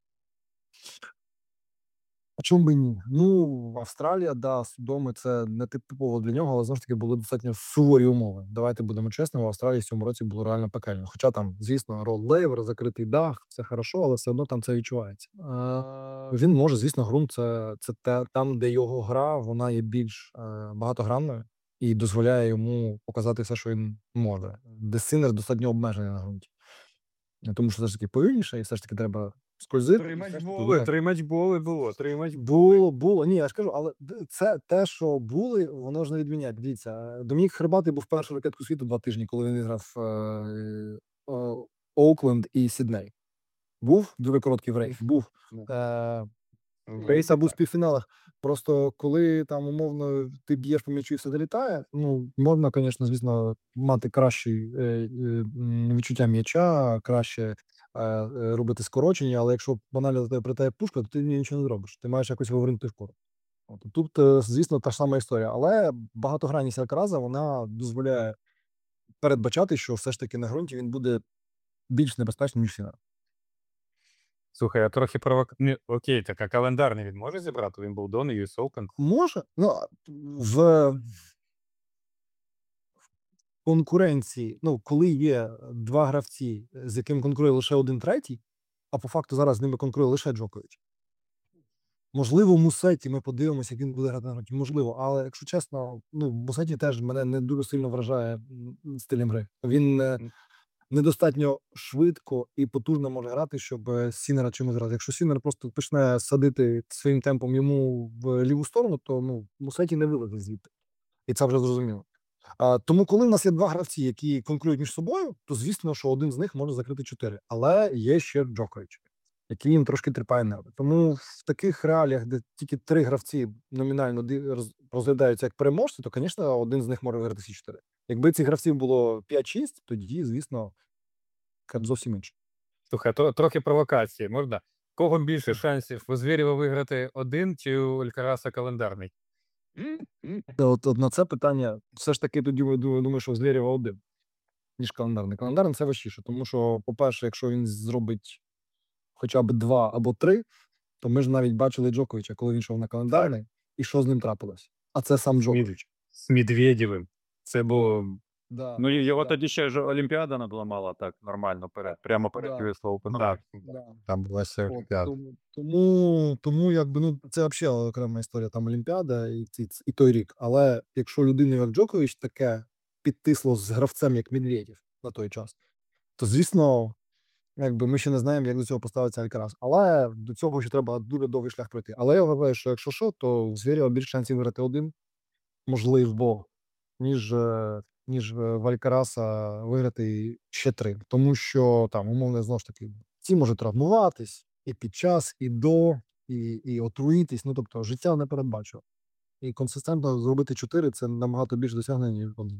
А чому б і ні? Ну, Австралія, да, судоми це не типово для нього, але знову ж таки були достатньо суворі умови. Давайте будемо чесними, в Австралії в цьому році було реально пекельно. Хоча там, звісно, ролл лейвер, закритий дах, все хорошо, але все одно там це відчувається. Е, Він може, звісно, ґрунт це, це те, там, де його гра, вона є більш е, багатогранною і дозволяє йому показати все, що він може. Де Синер достатньо обмежений на ґрунті. Тому що все ж таки повільніше, і все ж таки треба скользити. і все ж таки добре. три матчболи було, три матчболи. Було, було. Ні, я ж кажу, але д- це те, що були, воно ж не відміняє. Дивіться, Домінік Хребатий був першою ракеткою світу два тижні, коли він грав е, е, Оукленд і Сідней. Був дуже короткий рейф. Був. Е, Бейса був в півфіналах. Просто коли там умовно ти б'єш по м'ячу і все долітає, ну можна, звісно, звісно, мати краще е, е, м, відчуття м'яча, краще е, е, робити скорочення, але якщо банально до тебе прилітає пушка, то ти нічого не зробиш. Ти маєш якось вивернути шкуру. От тут, е, звісно, та ж сама історія, але багатогранність Алькараза, вона дозволяє передбачати, що все ж таки на ґрунті він буде більш небезпечний, ніж Сінер. Слухай, а трохи провока... Ні, окей, так а календарний він може зібрати? Вімблдон і ю ес Open? Може. Ну, а, в конкуренції, ну, коли є два гравці, з яким конкурує лише один третій, а по факту зараз з ними конкурує лише Джокович. Можливо, Мусеті ми подивимося, як він буде грати на граті. Можливо, але якщо чесно, ну, Мусеті теж мене не дуже сильно вражає м, стилем гри. Він е, Мгм. недостатньо швидко і потужно може грати, щоб е, Сінера чимось грати. Якщо Сінер просто почне садити своїм темпом йому в ліву сторону, то ну, Мусеті не вилезе звідти. І це вже зрозуміло. А, тому, коли в нас є два гравці, які конкурують між собою, то звісно, що один з них може закрити чотири. Але є ще Джокович, який їм трошки тріпає нерви. Тому в таких реаліях, де тільки три гравці номінально ди- роз- розглядаються як переможці, то, звісно, один з них може виграти всі чотири. Якби цих гравців було п'ять-шість, тоді, звісно, кат зовсім інше. Слухай, то, трохи провокації, можна? Кого більше шансів у Звєрєва виграти один чи у Алькараса календарний? Та От, от на це питання все ж таки тоді я думаю, думаю, що в Звєрєва один, ніж календарний. Календарний це важчіше, тому що, по-перше, якщо він зробить хоча б два або три, то ми ж навіть бачили Джоковича, коли він йшов на календарний, і що з ним трапилось. А це сам Джокович. З Медведєвим. Це було... Да, Ну, і його да, тоді ще ж Олімпіада надламала так нормально перед, прямо перед Да. ю ес Open. Так, да. там була ще От, Олімпіада. тому, тому, тому якби, ну, це взагалі окрема історія, там Олімпіада і, ці- і той рік. Але якщо людина, як Джокович, таке підтисло з гравцем, як Медведєв на той час, то, звісно, якби ми ще не знаємо, як до цього поставиться Алькарас. Але до цього ще треба дуже довгий шлях пройти. Але я вважаю, що якщо що, то в Звєрєва більше шансів виграти один, можливо, ніж, е, ніж е, в Алькараса виграти ще три. Тому що там, умовно, знову ж таки, ці можуть травмуватись і під час, і до, і, і отруїтись. Ну, тобто, життя не передбачував. І консистентно зробити чотири це набагато більше досягнень, ніж один.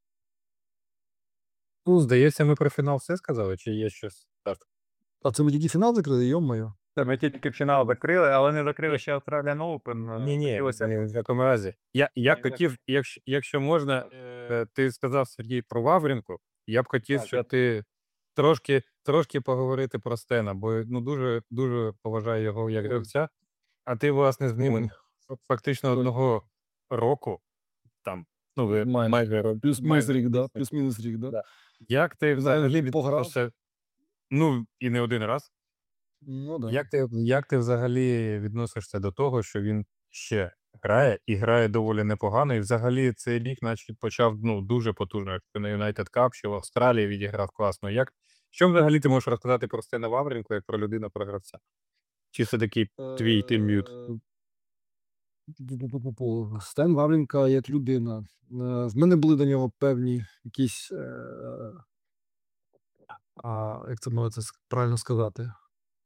Ну, здається, ми про фінал все сказали, чи є щось? Так. А це ми тільки фінал закрили, йо-моє. Та ми тільки фінал закрили, але не закрили ще Australian Open. Ні, ні, Хотілося б- ні, в якому разі. Я, я Ні, хотів, якщо, якщо можна, е, ти сказав, Сергій, про Ваврінку, я б хотів, Так, щоб я- ти трошки, трошки поговорити про Стена, бо ну, дуже, дуже поважаю його як гравця, а ти, власне, з ним фактично одного року, там, ну, ви Майже. майже рок- Плюс-мінус майже рік, да? рік. Плюс-мінус рік, да? Да. Як ти взагалі Пограв. відносишся, ну, і не один раз, Ну, да. як ти, як ти взагалі відносишся до того, що він ще грає і грає доволі непогано, і взагалі цей рік, наче почав ну дуже потужно, якщо на United Cup, що в Австралії відіграв класно. Як що взагалі ти можеш розказати про Стена Ваврінку, як про людину про гравця? Чи це такий твій тиммют? Е, Пу-пу-пу-пу-пу. Стен Ваврінка як людина. Е, В мене були до нього певні якісь. е, А, як це можна це с- правильно сказати? Е,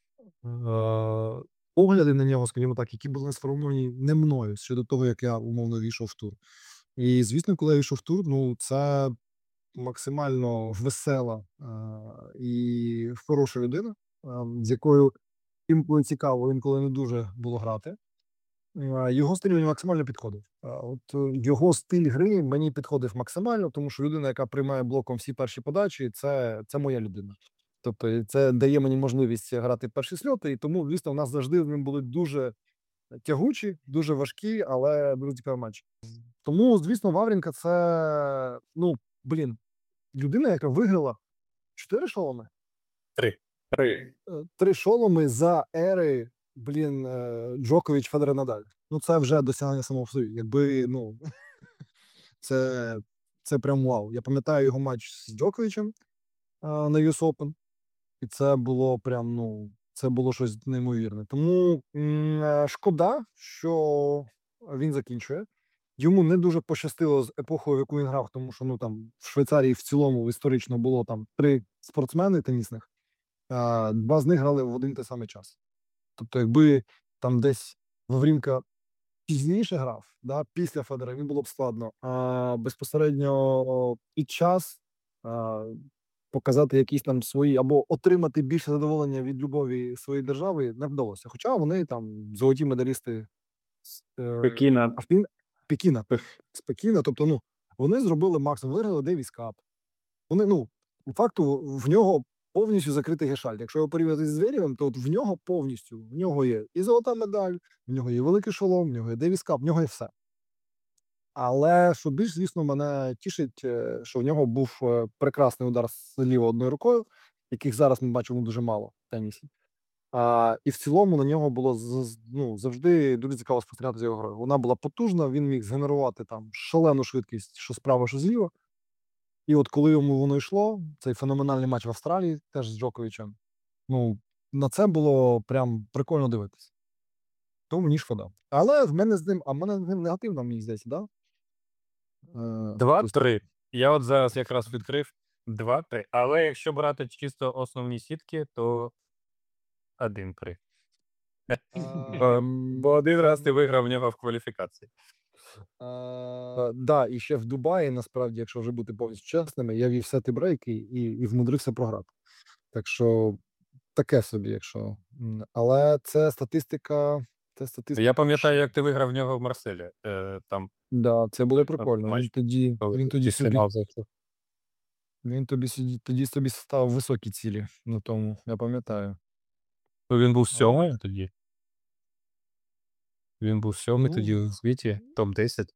Погляди на нього, скажімо так, які були сформовані не мною щодо того, як я умовно війшов в тур. І звісно, коли я війшов в тур, ну це максимально весела е, і хороша людина, е, з якою інколи цікаво, інколи не дуже було грати. А, Його стиль мені максимально підходив. А, От е, його стиль гри мені підходив максимально, тому що людина, яка приймає блоком всі перші подачі, це, це моя людина. Тобто і це дає мені можливість грати перші сльоти, і тому, звісно, у нас завжди з ним були дуже тягучі, дуже важкі, але дуже цікаві матчі. Тому, звісно, Ваврінка це, ну, блін, людина, яка виграла чотири шоломи. Три. Три. Е, Три шоломи за ери, блін, е, Джокович, Федерер, Надаль. Ну, це вже досягнення самого в собі. Якби, ну, це, це прям вау. Я пам'ятаю його матч з Джоковичем е, на ю ес Open, і це було прям, ну, це було щось неймовірне. Тому м, е, шкода, що він закінчує. Йому не дуже пощастило з епохою, в яку він грав, тому що ну там в Швейцарії в цілому історично було там три спортсмени тенісних, а два з них грали в один і той самий час. Тобто, якби там десь Ваврінка пізніше грав, да, після Федера, він було б складно. А безпосередньо під час а, показати якісь там свої або отримати більше задоволення від любові своєї держави не вдалося. Хоча вони там золоті медалісти з, е, Пекіна. а в Пін- Пекіна, з Пекіна. Тобто, ну вони зробили максимум, виграли Девіс Кап. Вони, ну, по факту, в нього повністю закритий гешальт. Якщо його порівняти з Зверєвим, то от в нього повністю, в нього є і золота медаль, в нього є великий шолом, в нього є Девіс Кап, в нього є все. Але що більш, звісно, мене тішить, е, що в нього був е, прекрасний удар з лівою одною рукою, яких зараз ми бачимо дуже мало в тенісі. А, і в цілому на нього було з- з- ну, завжди дуже цікаво спостерігати за його грою. Вона була потужна, він міг згенерувати там шалену швидкість, що справа, що зліва. І от коли йому воно йшло, цей феноменальний матч в Австралії, теж з Джоковичем, ну, на це було прям прикольно дивитися. Тому мені шкода. Але в мене з ним, а в мене з ним негативно, мені здається, да? Е, Два-три. Я от зараз якраз відкрив два-три. Але якщо брати чисто основні сітки, то один-три. Бо, бо один раз ти виграв в нього в кваліфікації. Е, да, і ще в Дубаї, насправді, якщо вже бути повністю чесними, я вів сети брейки і, і вмудрився програти. Так що таке собі, якщо. М, Але це статистика. Це статистика. Я пам'ятаю, як ти виграв в нього в Марселі. Е, там Да, це було прикольно. матч, Він тоді, коли він тоді ти собі, фінал зайшов. він тобі тоді, тоді собі ставив високі цілі на тому, я пам'ятаю. Ну, він був сьомий тоді. Він був сьомий Ну, тоді у світі, топ десять.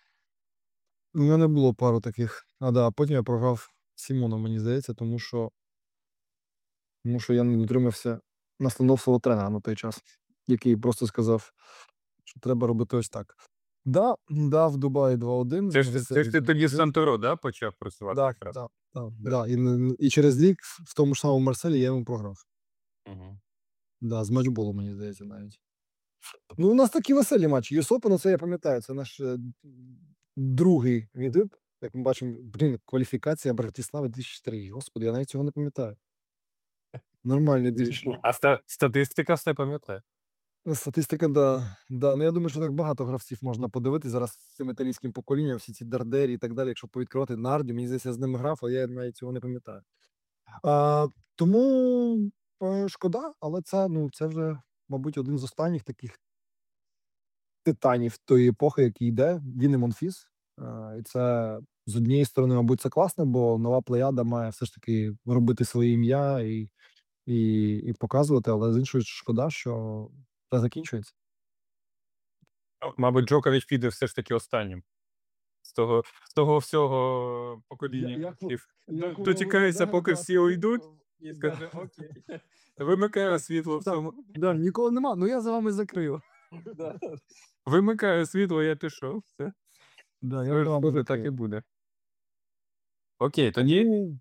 У мене було пару таких. А да, потім я програв Сімону, мені здається, тому що, тому що я не дотримався настанов свого тренера на той час, який просто сказав, що треба робити ось так. Да, да, в Дубаї два-один. Це ж, це ж ти тоді з Він- Санторо, да, почав працювати? Да, якраз? да, да, да. І, н- і через рік в тому ж самому Марселі я йому програв. Угу. Да, з матчболу, мені здається, навіть. Ну, у нас такі веселі матчі. Ю Ес Open, це я пам'ятаю, це наш е, другий відвід. Як ми бачимо, блін, кваліфікація Братислави дві тисячі три. Господи, я навіть цього не пам'ятаю. Нормальний двіж. А ста- статистика все пам'ятає. Статистика, да. да. Ну, я думаю, що так багато гравців можна подивитися зараз з цим італійським поколінням, всі ці Дардері і так далі. Якщо повідкривати Нарді, мені здається, я з ними грав, а я навіть цього не пам'ятаю. А, тому е, шкода, але це, ну, це вже, мабуть, один з останніх таких титанів тої епохи, який йде. Він і Монфіс. Е, І це з однієї сторони, мабуть, це класно, бо нова плеяда має все ж таки робити своє ім'я і, і, і показувати, але з іншої шкода, що це закінчується. Мабуть, Джокович піде все ж таки останнім. З того, з того всього покоління. Я- як ви- гравців. як Д- ви Дочекається, говорите, поки да, всі уйдуть, і скаже, окей. Вимикаю світло в Так, цьому. да, нікого нема, ну я за вами закрию. Вимикаю світло, я пішов. Все. Да, я Може, за вами може, так і закрию. буде. Окей, тоді, Тому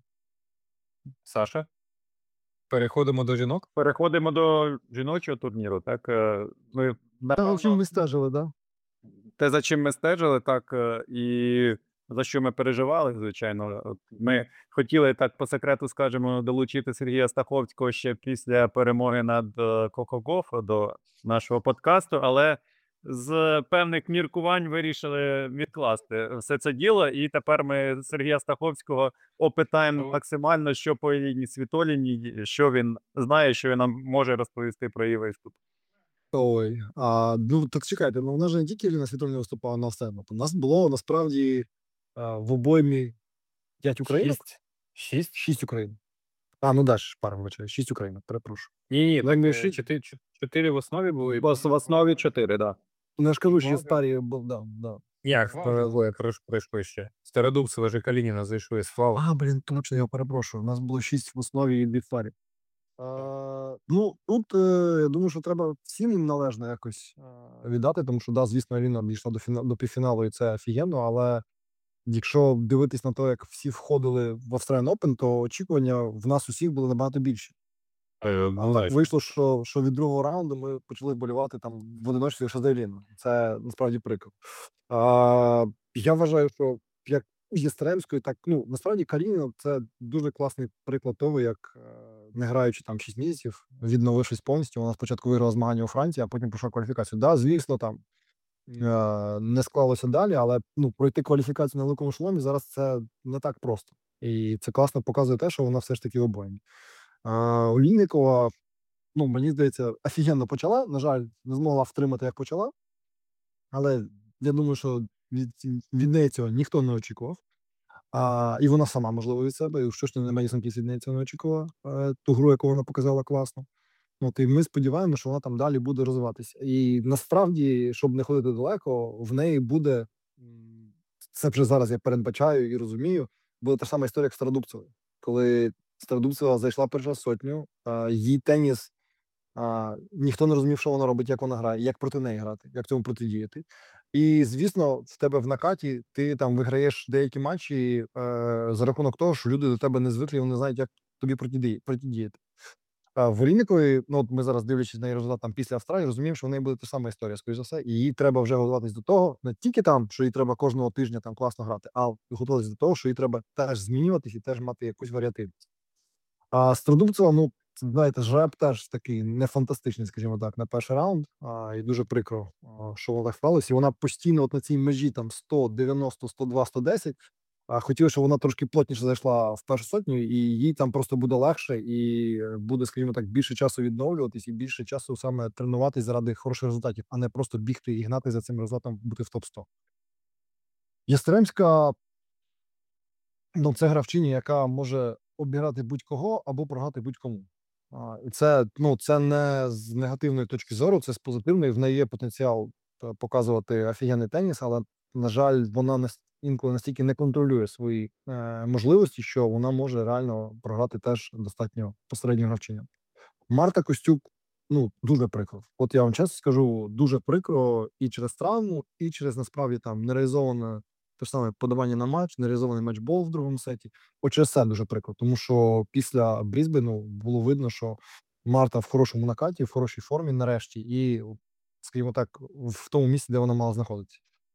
Саша, переходимо до жінок. Переходимо до жіночого турніру. Так, е, ми, Та, в напевно, общем, ми стежили, да? те, за чим ми стежили, так е, і за що ми переживали, звичайно. От Ми хотіли так по секрету, скажемо, долучити Сергія Стаховського ще після перемоги над е, Коко Гофф до нашого подкасту, але з певних міркувань вирішили відкласти все це діло. І тепер ми Сергія Стаховського опитаємо максимально, що по Еліні Світоліній, що він знає, що він нам може розповісти про її виступ. Ой, а, ну так чекайте, ну у нас же не тільки Ірина Світольна виступала на все. У нас було насправді а, в обоймі п'ять українок. Шість. Шість? Шість Україн. А, ну да, ж пара, вибачаю, шість українок, перепрошую. Ні, ні, Ну, так, якби е, шість. чотири, чотири- чотири в основі були. Бо в основі чотири, так. Ну я ж кажу, що Ну, з парі був, да, да. Як двоє пройшло ще. Стародубцева же Калініна зайшли з флаву. А, блін, точно, я перепрошую. У нас було шість в основі і дві в парі. А, ну, тут, е, я думаю, що треба всім їм належно якось е, віддати, тому що, да, звісно, Аліна дійшла до, фіна... до півфіналу, і це офігенно, але якщо дивитись на те, як всі входили в Australian Open, то очікування в нас усіх були набагато більші. Е, А ну, так вийшло, що, що від другого раунду ми почали болювати там в одиночці лише за Аліну. Це насправді прикро. А, я вважаю, що як і Єстремською, так ну насправді Калініна це дуже класний приклад того, як е, не граючи там шість місяців, відновившись повністю, вона спочатку виграла змагання у Франції, а потім пройшла кваліфікацію. Да, звісно, там е, не склалося далі, але ну пройти кваліфікацію на великому шоломі зараз це не так просто. І це класно показує те, що вона все ж таки в обоймі. А, Олійникова, ну мені здається, офігенно почала. На жаль, не змогла втримати, як почала. Але я думаю, що від, від неї цього ніхто не очікував. А, і вона сама, можливо, від себе, і уж точно не Медісон Кіс від неї цього не очікувала, е, ту гру, яку вона показала класно. От, і ми сподіваємося, що вона там далі буде розвиватися. І насправді, щоб не ходити далеко, в неї буде, м, це вже зараз я передбачаю і розумію, буде та ж сама історія, як Стародубцевої. Коли Стародубцева зайшла перша сотню, а, її теніс, а, ніхто не розумів, що вона робить, як вона грає, як проти неї грати, як цьому протидіяти. І, звісно, в тебе в накаті ти там виграєш деякі матчі е, за рахунок того, що люди до тебе не звикли, вони знають, як тобі протидії- протидіяти. А в Олійникової, ну, от ми зараз дивлячись на її результат там після Австралії, розуміємо, що в неї буде та сама історія, скоріш за все, і їй треба вже готуватись до того, не тільки там, що їй треба кожного тижня там класно грати, а готуватись до того, що їй треба теж змінюватись і теж мати якусь варіативність. А Стародубцева, ну, знаєте, жреб теж такий не фантастичний, скажімо так, на перший раунд. А, і дуже прикро, а, що вона так впалася. І вона постійно от на цій межі там сто дев'яносто, сто два, сто десять. А хотіли, щоб вона трошки плотніше зайшла в першу сотню, і їй там просто буде легше, і е, буде, скажімо так, більше часу відновлюватись і більше часу саме тренуватись заради хороших результатів, а не просто бігти і гнати за цим результатом, бути в топ сто. Ястремська, ну, це гравчиня, яка може обіграти будь-кого або програти будь-кому. А, і це, ну, це не з негативної точки зору, це з позитивної. В неї є потенціал е, показувати офігенний теніс, але, на жаль, вона нас інколи настільки не контролює свої е, можливості, що вона може реально програти теж достатньо посередньо гравчиня. Марта Костюк, ну, дуже прикро. От я вам чесно скажу, дуже прикро і через травму, і через насправді там нереалізоване те ж саме подавання на матч, нереалізований матчбол в другому сеті. От через це дуже прикро, тому що після Брізбену було видно, що Марта в хорошому накаті, в хорошій формі нарешті, і, скажімо так, в тому місці, де вона мала знаходитися.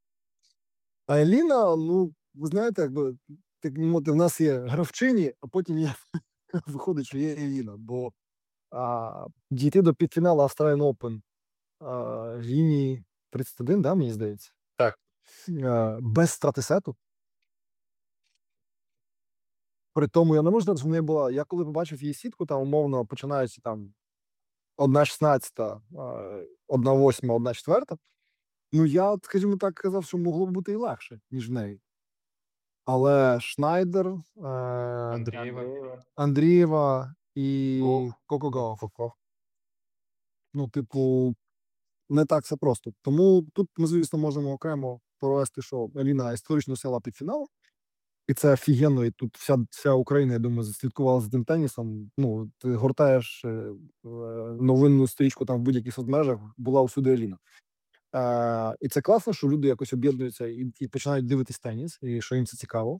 А Еліна, ну, ви знаєте, якби так би мовити, в нас є гравчині, а потім є виходить, що є Еліна. Бо а, дійти до півфіналу Australian Open а, лінії тридцять один, да, мені здається, Так. а, без страти сету. При тому я не можу сказати, що в неї була. Я коли побачив її сітку, там умовно починаючи там одна шістнадцята, одна восьма, одна четверта. Ну, я, от, скажімо так, казав, що могло б бути і легше, ніж в неї. Але Шнайдер, е, Андрієва. Андрієва і Гох. Коко Гауф. Ну, типу, не так все просто. Тому тут ми, звісно, можемо окремо провести, що Еліна історично села півфінал. І це офігенно, і тут вся, вся Україна, я думаю, слідкувала за тим тенісом. Ну, ти гортаєш е, е, новинну стрічку там в будь-яких соцмережах, була усюди Еліна. Е, і це класно, що люди якось об'єднуються і, і починають дивитись теніс, і що їм це цікаво.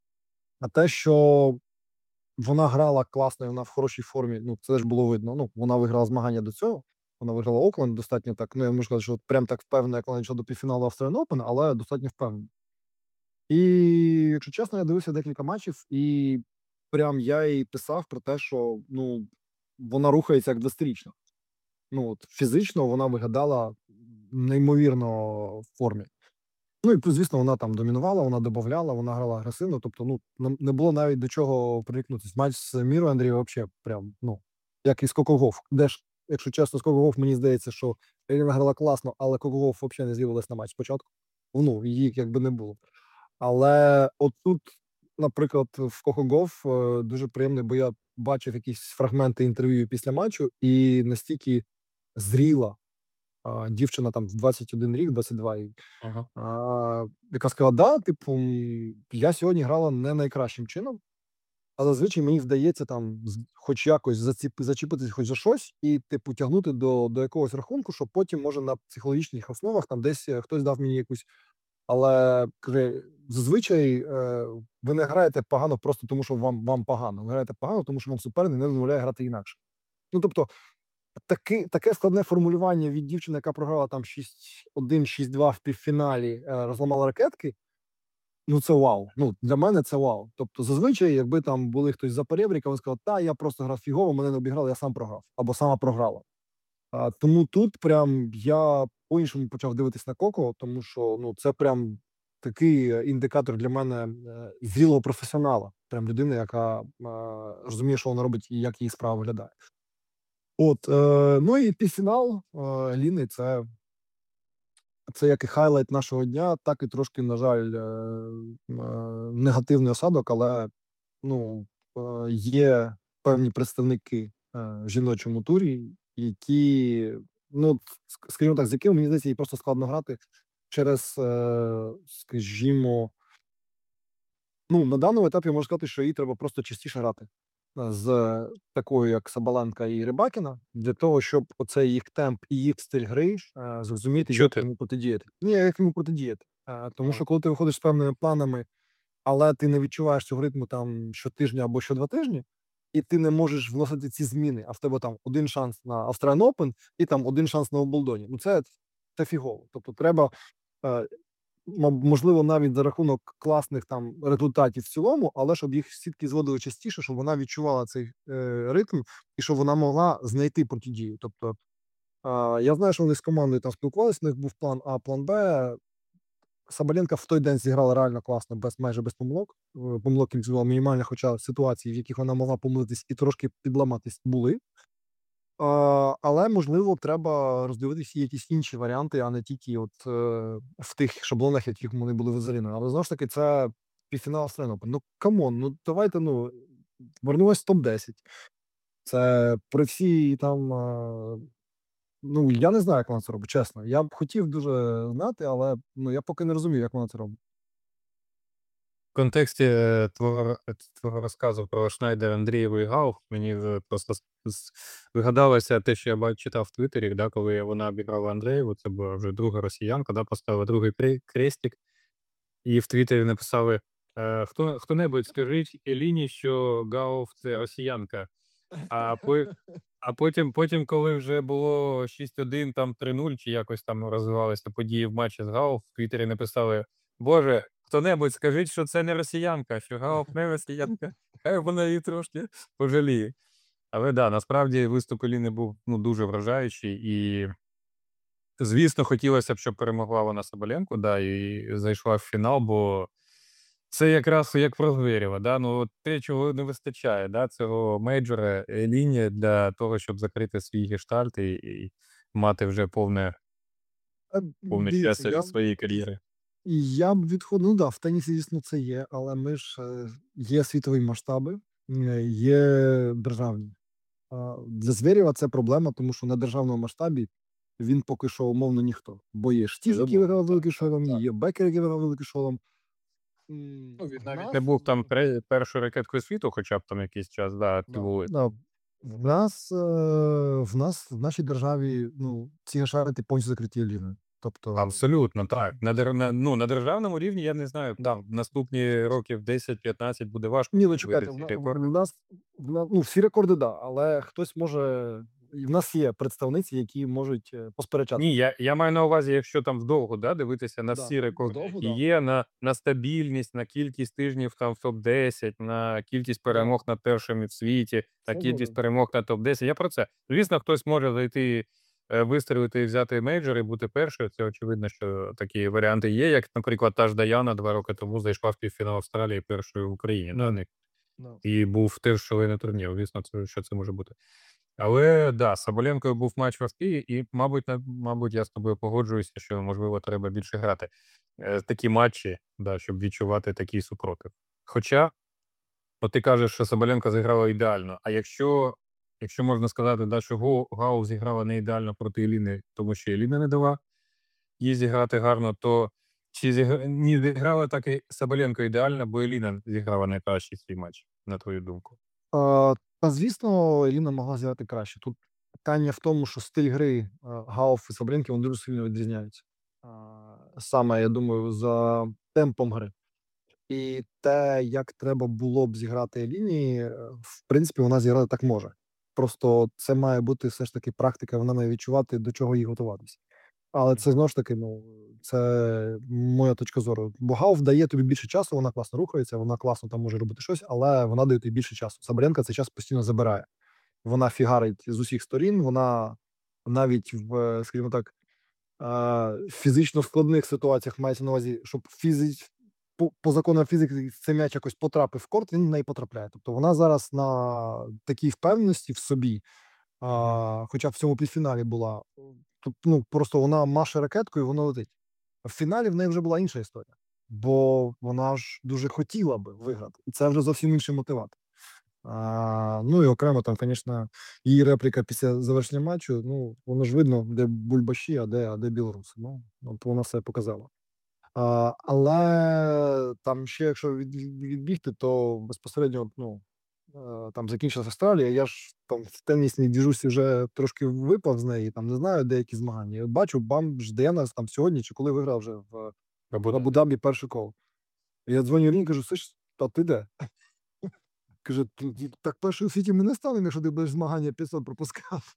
А те, що вона грала класно, і вона в хорошій формі, ну, це ж було видно. Ну, вона виграла змагання до цього, вона виграла Окленд достатньо так, ну, я можу сказати, що от прям так впевнено, як вона йшла до півфіналу Australian Open, але достатньо впевнено. І, якщо чесно, я дивився декілька матчів, і прям я їй писав про те, що, ну, вона рухається як двадцятирічна. Ну, от фізично вона виглядала неймовірно в формі. Ну, і плюс, звісно, вона там домінувала, вона додавала, вона грала агресивно, тобто, ну, нам не було навіть до чого прирікнутися. Матч з Мірою Андрією взагалі прям, ну, як і з Коко Гауф, де ж, якщо чесно, з Коко Гауф, мені здається, що Еліна грала класно, але Коко Гауф взагалі не з'явилась на матч спочатку. Ну, її якби не було. Але отут, наприклад, в Коко Гауф е, дуже приємно, бо я бачив якісь фрагменти інтерв'ю після матчу, і настільки зріла а, дівчина там в двадцять один рік, двадцять два, і, Ага. а, яка сказала, да, типу, м, я сьогодні грала не найкращим чином, а зазвичай мені вдається там з- хоч якось заціп, зачепитись хоч за щось і, типу, тягнути до, до якогось рахунку, щоб потім, може, на психологічних основах там десь е, хтось дав мені якусь. Але каже, зазвичай е, ви не граєте погано просто тому, що вам, вам погано. Ви граєте погано, тому що вам суперник не дозволяє грати інакше. Ну, тобто, таки, таке складне формулювання від дівчини, яка програла там шість один, шість два в півфіналі, е, розламала ракетки. Ну, це вау. Ну, для мене це вау. Тобто, зазвичай, якби там були хтось за перебріка, він сказав, та я просто грав фігово, мене не обіграли, я сам програв або сама програла. А, тому тут прям я по-іншому почав дивитись на Коко, тому що ну це прям такий е, індикатор для мене е, зрілого професіонала, прям людини, яка е, розуміє, що вона робить і як її справа виглядає. От, е, ну і півфінал е, Ліни це це як і хайлайт нашого дня, так і трошки, на жаль, е, е, негативний осадок, але ну, е, є певні представники е, в жіночому турі, які, ну, ск- скажімо так, з якими, мені здається, їй просто складно грати через, е, скажімо, ну, на даному етапі можу сказати, що їй треба просто частіше грати е, з такою, як Сабаленка і Рибакіна, для того, щоб оцей їх темп і їх стиль гри е, зрозуміти, як Чути? йому протидіяти. Ні, як йому протидіяти. Е, Тому Мгм. що коли ти виходиш з певними планами, але ти не відчуваєш цього ритму там щотижня або щодва тижні, і ти не можеш вносити ці зміни, а в тебе там один шанс на Australian Open і там один шанс на Уимблдоні. Ну це, це фігово. Тобто треба, е, маб- можливо, навіть за рахунок класних там результатів в цілому, але щоб їх сітки зводили частіше, щоб вона відчувала цей е, ритм і щоб вона могла знайти протидію. Тобто е, я знаю, що вони з командою там спілкувалися, у них був план А, план Б. Сабаленка в той день зіграла реально класно, без майже без помилок. Е, Помилок кількість була мінімальна, хоча ситуації, в яких вона могла помилитись і трошки підламатись, були. А, але можливо, треба роздивитися якісь інші варіанти, а не тільки от е, в тих шаблонах, яких вони були в Заріно. Але знову ж таки, це півфінал Australian Open. Ну камон, ну давайте, ну вернемось в топ десять. Це при всій там. е, Ну я не знаю, як вона це робить, чесно. Я б хотів дуже знати, але ну я поки не розумію, як вона це робить. В контексті е, твого, е, твого розказу про Шнайдер, Андрієву і Гауф, мені е, просто с- с- вигадалося те, що я ба- читав в Твіттері, да, коли вона обіграла Андрієву, це була вже друга росіянка, да, поставила другий кре- крестик, і в Твіттері написали: е, хто, хто-небудь скажіть Еліні, що Гауф це росіянка. А, по, а потім, потім, коли вже було шість один, там три нуль, чи якось там розвивалися події в матчі з Гауф, в Твіттері написали: Боже, хто-небудь скажіть, що це не росіянка, що Гауф не росіянка, хай вона її трошки пожаліє. Але да, насправді виступ Еліни був ну, дуже вражаючий, і звісно, хотілося б, щоб перемогла вона Соболенко, да, і зайшла в фінал, бо це якраз як про Зверєва, да, ну от те, чого не вистачає, да, цього мейджора е, лінії для того, щоб закрити свій гештальт і, і мати вже повне, Е, повне Дивіться, щастя я своєї кар'єри. я б відходив. Ну да, в тенісі, звісно, це є, але ми ж е, є світові масштаби, е, є державні. А, Для Звєрєва це проблема, тому що на державному масштабі він поки що умовно ніхто. Бо є Штіз, який Безумовно, виграв так, великий так, шолом, так. є Бекер, який виграв великий шолом. М, Ну, він В навіть не нас був там пре- першою ракеткою світу, хоча б там якийсь час, да, Да, були. да. В нас, е, в нас, в нашій державі, ну, ці шарити повністю закриті лінії. Тобто, Абсолютно, так. На, дер... на, ну, на державному рівні, я не знаю, да. там наступні років десять-п'ятнадцять буде важко Ні, ну встановити чекайте, в, ці на- рекорди. в нас, в на- ну, всі рекорди, да, але хтось може. І в нас є представниці, які можуть е, посперечати. Ні, я, я маю на увазі, якщо там вдовго да, дивитися на Да, всі рекорди, вдовго, які да. є, на, на стабільність, на кількість тижнів там в топ десять, на кількість Да, перемог над першими в світі, на це кількість згоден. перемог на топ десять. Я про це. Звісно, хтось може зайти, е, вистрілити і взяти мейджор і бути першою. Це очевидно, що такі варіанти є, як, наприклад, та ж Даяна два роки тому зайшла в півфінал Австралії першою в Україні. Да, не- Да. і був теж шалений турнір. Звісно, це що це може бути. Але да, з Соболенкою був матч важкий, і, мабуть, на- мабуть, я з тобою погоджуюся, що можливо треба більше грати е, такі матчі, да, щоб відчувати такий супротив. Хоча, от ти кажеш, що Соболенко зіграла ідеально. А якщо, якщо можна сказати, да, що Го- Гау зіграла не ідеально проти Еліни, тому що Еліна не дала їй зіграти гарно, то чи зігра... не зіграла так і Соболенко ідеально, бо Еліна зіграла найкращий свій матч, на твою думку? А, Та звісно, Еліна могла зіграти краще. Тут питання в тому, що стиль гри е, Гауф і Сабрінки вони дуже сильно відрізняються. А, Саме, я думаю, за темпом гри. І те, як треба було б зіграти лінії, е, в принципі, вона зіграти так може. Просто це має бути все ж таки практика, вона має відчувати, до чого їй готуватися. Але це знову ж таки, ну, це моя точка зору. Бо Гауф дає тобі більше часу, вона класно рухається, вона класно там може робити щось, але вона дає тобі більше часу. Сабаренко цей час постійно забирає. Вона фігарить з усіх сторін, вона навіть в, скажімо так, а, фізично складних ситуаціях мається на увазі, щоб фізич, по, по законам фізики цей м'яч якось потрапив в корт, він в неї потрапляє. Тобто вона зараз на такій впевненості в собі, а, хоча б в цьому півфіналі була. Тобто, ну, просто вона маше ракеткою, і воно летить. В фіналі в неї вже була інша історія, бо вона ж дуже хотіла би виграти. І це вже зовсім інший мотиватор. А, ну і окремо там, звісно, її репліка після завершення матчу, ну, воно ж видно, де бульбаші, а де, а де білоруси. Ну, от вона все показала. А, але там ще, якщо від, відбігти, то безпосередньо, ну, е, там закінчилася Австралія, я ж там в тенісній діжусі вже трошки випав з неї, там не знаю деякі змагання. І от бачу, бам, жде нас там сьогодні, чи коли виграв вже в, в Абу-Дабі перший кол. І я дзвоню Іріні, кажу, слиш, а ти де? Каже, «Ти- ти так перший у світі ми не станемо, якщо ти будеш змагання п'ятсот пропускав.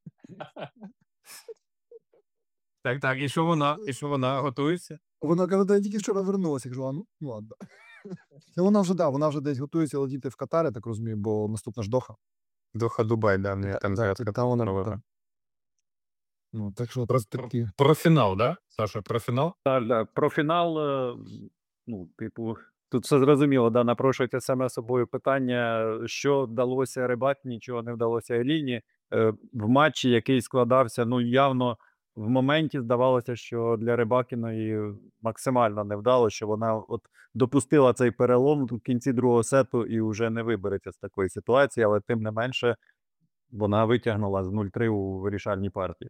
Так, так, і що вона? І що вона готується? Вона каже, та я тільки вчора вернулася. Я кажу, а ну, ну ладно. Та вона вже, да, вона вже десь готується летіти в Катар, я так розумію, бо наступна ж Доха. Доха Дубай, да, в неї там зараз Та- та вона, провела. та. Ну, так що Про, це такі. про фінал, да? Саша, про фінал? Так, да. Про фінал, е, ну, типу, тут все зрозуміло, да, напрошується саме собою питання, що вдалося Рибакіні, чого не вдалося Еліні. Е, В матчі, який складався, ну, явно в моменті здавалося, що для Рибакіної максимально невдало, що вона от допустила цей перелом в кінці другого сету і вже не вибереться з такої ситуації, але тим не менше вона витягнула з нуль три у вирішальній партії.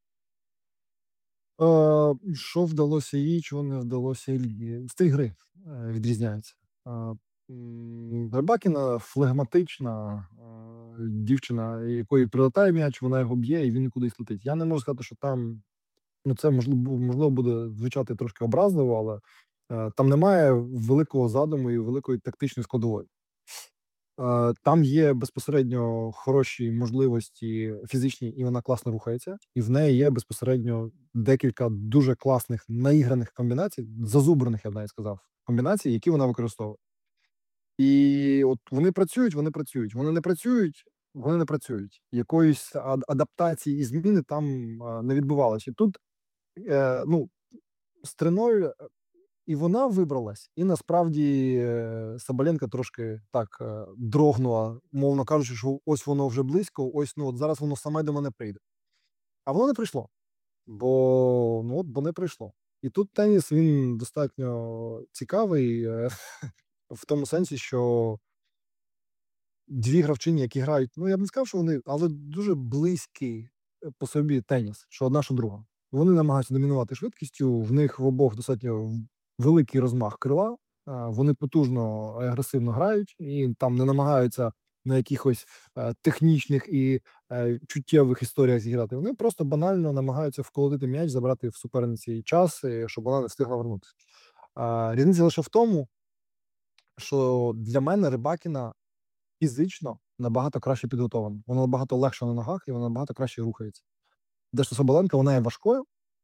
Е, що вдалося їй, чого не вдалося Іллі. Стиль гри е, відрізняється. Е, м, Рибакіна флегматична е, дівчина, якої прилетає м'яч, вона його б'є і він нікудись летить. Я не можу сказати, що там, ну це можливо, можливо буде звучати трошки образливо, але е, там немає великого задуму і великої тактичної складової. Е, Там є безпосередньо хороші можливості фізичні, і вона класно рухається. І в неї є безпосередньо декілька дуже класних наіграних комбінацій, зазубрених, я б навіть сказав, комбінацій, які вона використовує. І от вони працюють, вони працюють. Вони не працюють, вони не працюють. Якоїсь ад- адаптації і зміни там е, не відбувалося. І тут е, ну, з триною і вона вибралась, і насправді е, Сабаленка трошки так е, дрогнула, мовно кажучи, що ось воно вже близько, ось ну от зараз воно саме до мене прийде. А воно не прийшло, бо ну от бо не прийшло. І тут теніс він достатньо цікавий е, в тому сенсі, що дві гравчині, які грають, ну я б не сказав, що вони, але дуже близький е, по собі теніс, що одна, що друга. Вони намагаються домінувати швидкістю, в них в обох достатньо в- великий розмах крила, а, вони потужно і агресивно грають і там не намагаються на якихось е, технічних і е, чуттєвих історіях зіграти. Вони просто банально намагаються вколотити м'яч, забрати в суперниці час, е, щоб вона не встигла вернутися. А, Різниця лише в тому, що для мене Рибакіна фізично набагато краще підготовлена. Вона набагато легша на ногах і вона набагато краще рухається. Дещо Соболенко, вона є важкою,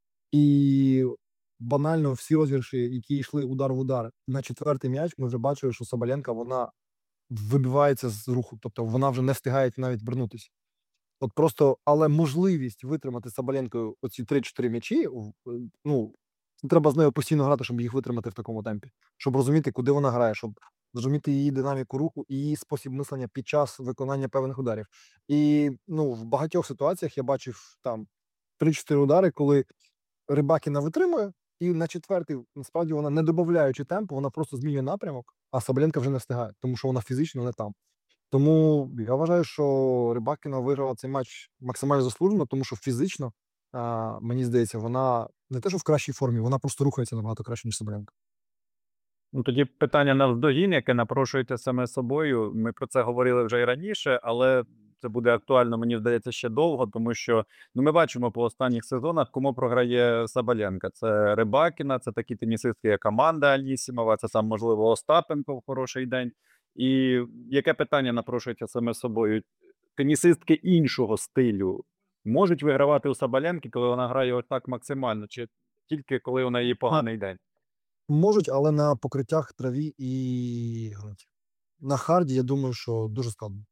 і банально всі розіграші, які йшли удар в удар на четвертий м'яч, ми вже бачили, що Соболенка вона вибивається з руху, тобто вона вже не встигає навіть вернутися. От просто, але можливість витримати Соболенкою оці три-чотири м'ячі, в- е, ну, треба з нею постійно грати, щоб їх витримати в такому темпі, щоб розуміти, куди вона грає, щоб зрозуміти її динаміку руху і її спосіб мислення під час виконання певних ударів. І ну, в багатьох ситуаціях я бачив там три-чотири удари, коли Рибакіна витримує, і на четвертий, насправді, вона не додаючи темпу, вона просто змінює напрямок, а Соболенка вже не встигає, тому що вона фізично не там. Тому я вважаю, що Рибакіна виграла цей матч максимально заслужено, тому що фізично, а, мені здається, вона не те, що в кращій формі, вона просто рухається набагато краще, ніж Соболенко. Ну, тоді питання навздогін, яке напрошується саме собою. Ми про це говорили вже і раніше, але це буде актуально, мені здається, ще довго, тому що ну, ми бачимо по останніх сезонах, кому програє Сабаленка. Це Рибакіна, це такі тенісистки, як Аманда Анісімова, це сам, можливо, Остапенко в хороший день. І яке питання напрошується саме собою? Тенісистки іншого стилю можуть вигравати у Сабаленки, коли вона грає отак максимально, чи тільки коли у неї поганий день? Можуть, але на покриттях траві і ґрунті. На харді, я думаю, що дуже складно.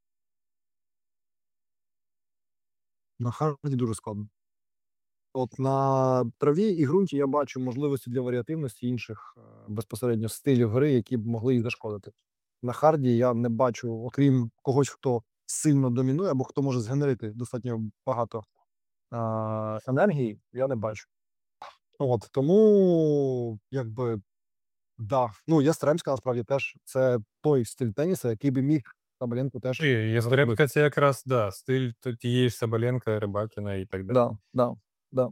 На харді дуже складно. От на траві і ґрунті я бачу можливості для варіативності інших е, безпосередньо стилів гри, які б могли їй зашкодити. На харді я не бачу, окрім когось, хто сильно домінує, або хто може згенерити достатньо багато а, енергії, я не бачу. От, тому, якби, да. Ну, Ястремська насправді теж це той стиль теніса, який би міг Сабаленко теж І Ястребка це якраз, да, стиль т тієї ж Сабаленка, Рибакіна і так далі. Да, да, да.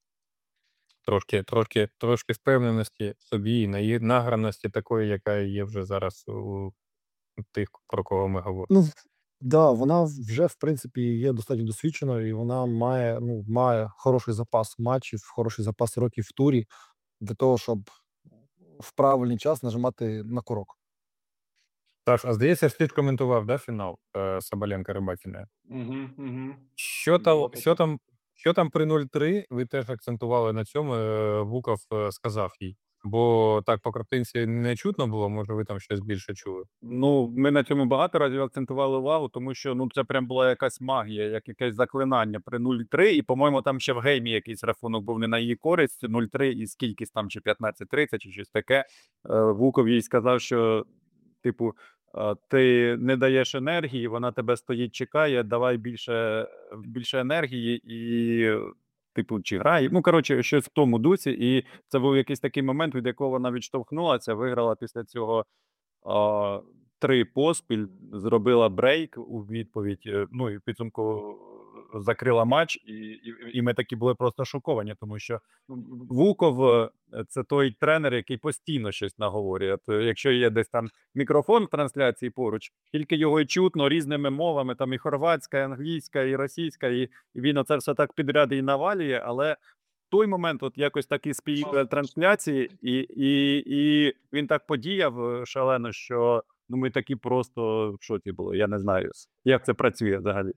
Трошки трошки трошки впевненості в собі і наї награності такої, яка є вже зараз у тих, про кого ми говоримо. Ну, да, вона вже, в принципі, є достатньо досвідченою, і вона має, ну, має хороший запас матчів, хороший запас років в турі для того, щоб в правильний час нажимати на курок. Саш, а здається ж, ти ж коментував, да, фінал, е, Сабаленко-Рибакіна? Угу, угу. Що там Було що таке. там що там при нуль три, ви теж акцентували на цьому, е, Вуков, е, сказав їй? Бо так по картинці не чутно було, може, ви там щось більше чули? Ну, ми на цьому багато разів акцентували увагу, тому що ну це прям була якась магія, як якесь заклинання при нуль три. І, по-моєму, там ще в геймі якийсь рахунок був не на її користь. нуль три і скількись там, чи п'ятнадцять тридцять, чи щось таке. Е, Вуков їй сказав, що, типу, е, ти не даєш енергії, вона тебе стоїть, чекає, давай більше, більше енергії і. Типу, чи грає. Ну, коротше, щось в тому дусі. І це був якийсь такий момент, від якого вона відштовхнулася, виграла після цього а, три поспіль, зробила брейк у відповідь, е, ну і в підсумку закрила матч, і, і, і ми такі були просто шоковані, тому що ну, Вуков е, це той тренер, який постійно щось наговорює. То якщо є десь там мікрофон в трансляції поруч, тільки його й чутно різними мовами, там і хорватська, і англійська, і російська, і, і він оце все так підряд і навалює, але той момент, от якось такий спій е, трансляції, і, і, і він так подіяв е, шалено, що ну ми такі просто в шоці були. Я не знаю, як це працює взагалі.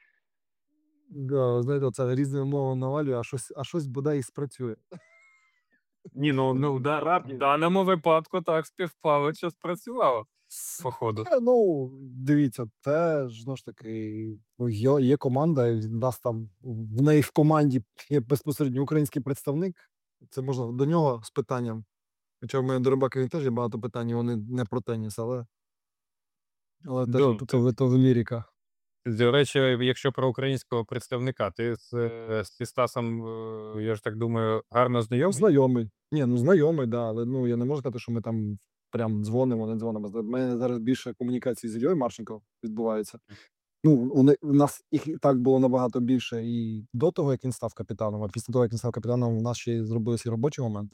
Да, знаєте, це різними мовами навалює, а щось, а щось бодай і спрацює. Ні, ну, Ну, да, в даному випадку так співпало, що спрацювало, походу. Е, Ну, дивіться, це ж знову ж таки, ну, є, є команда, і в нас там в неї в команді є безпосередньо український представник. Це можна до нього з питанням. Хоча в мене до Рибаки теж є багато питань, і вони не про теніс, але, але теж Да, то, то, то лірика. До речі, якщо про українського представника, ти з, е, з Фістасом, е, я ж так думаю, гарно знайомий? Знайомий. Ні, ну знайомий, да, але ну я не можу сказати, що ми там прям дзвонимо, не дзвонимо. У мене зараз більше комунікації з Ільєю Марченко відбувається. Ну, вони, у нас їх і так було набагато більше і до того, як він став капітаном, а після того, як він став капітаном, у нас ще й зробився робочий момент.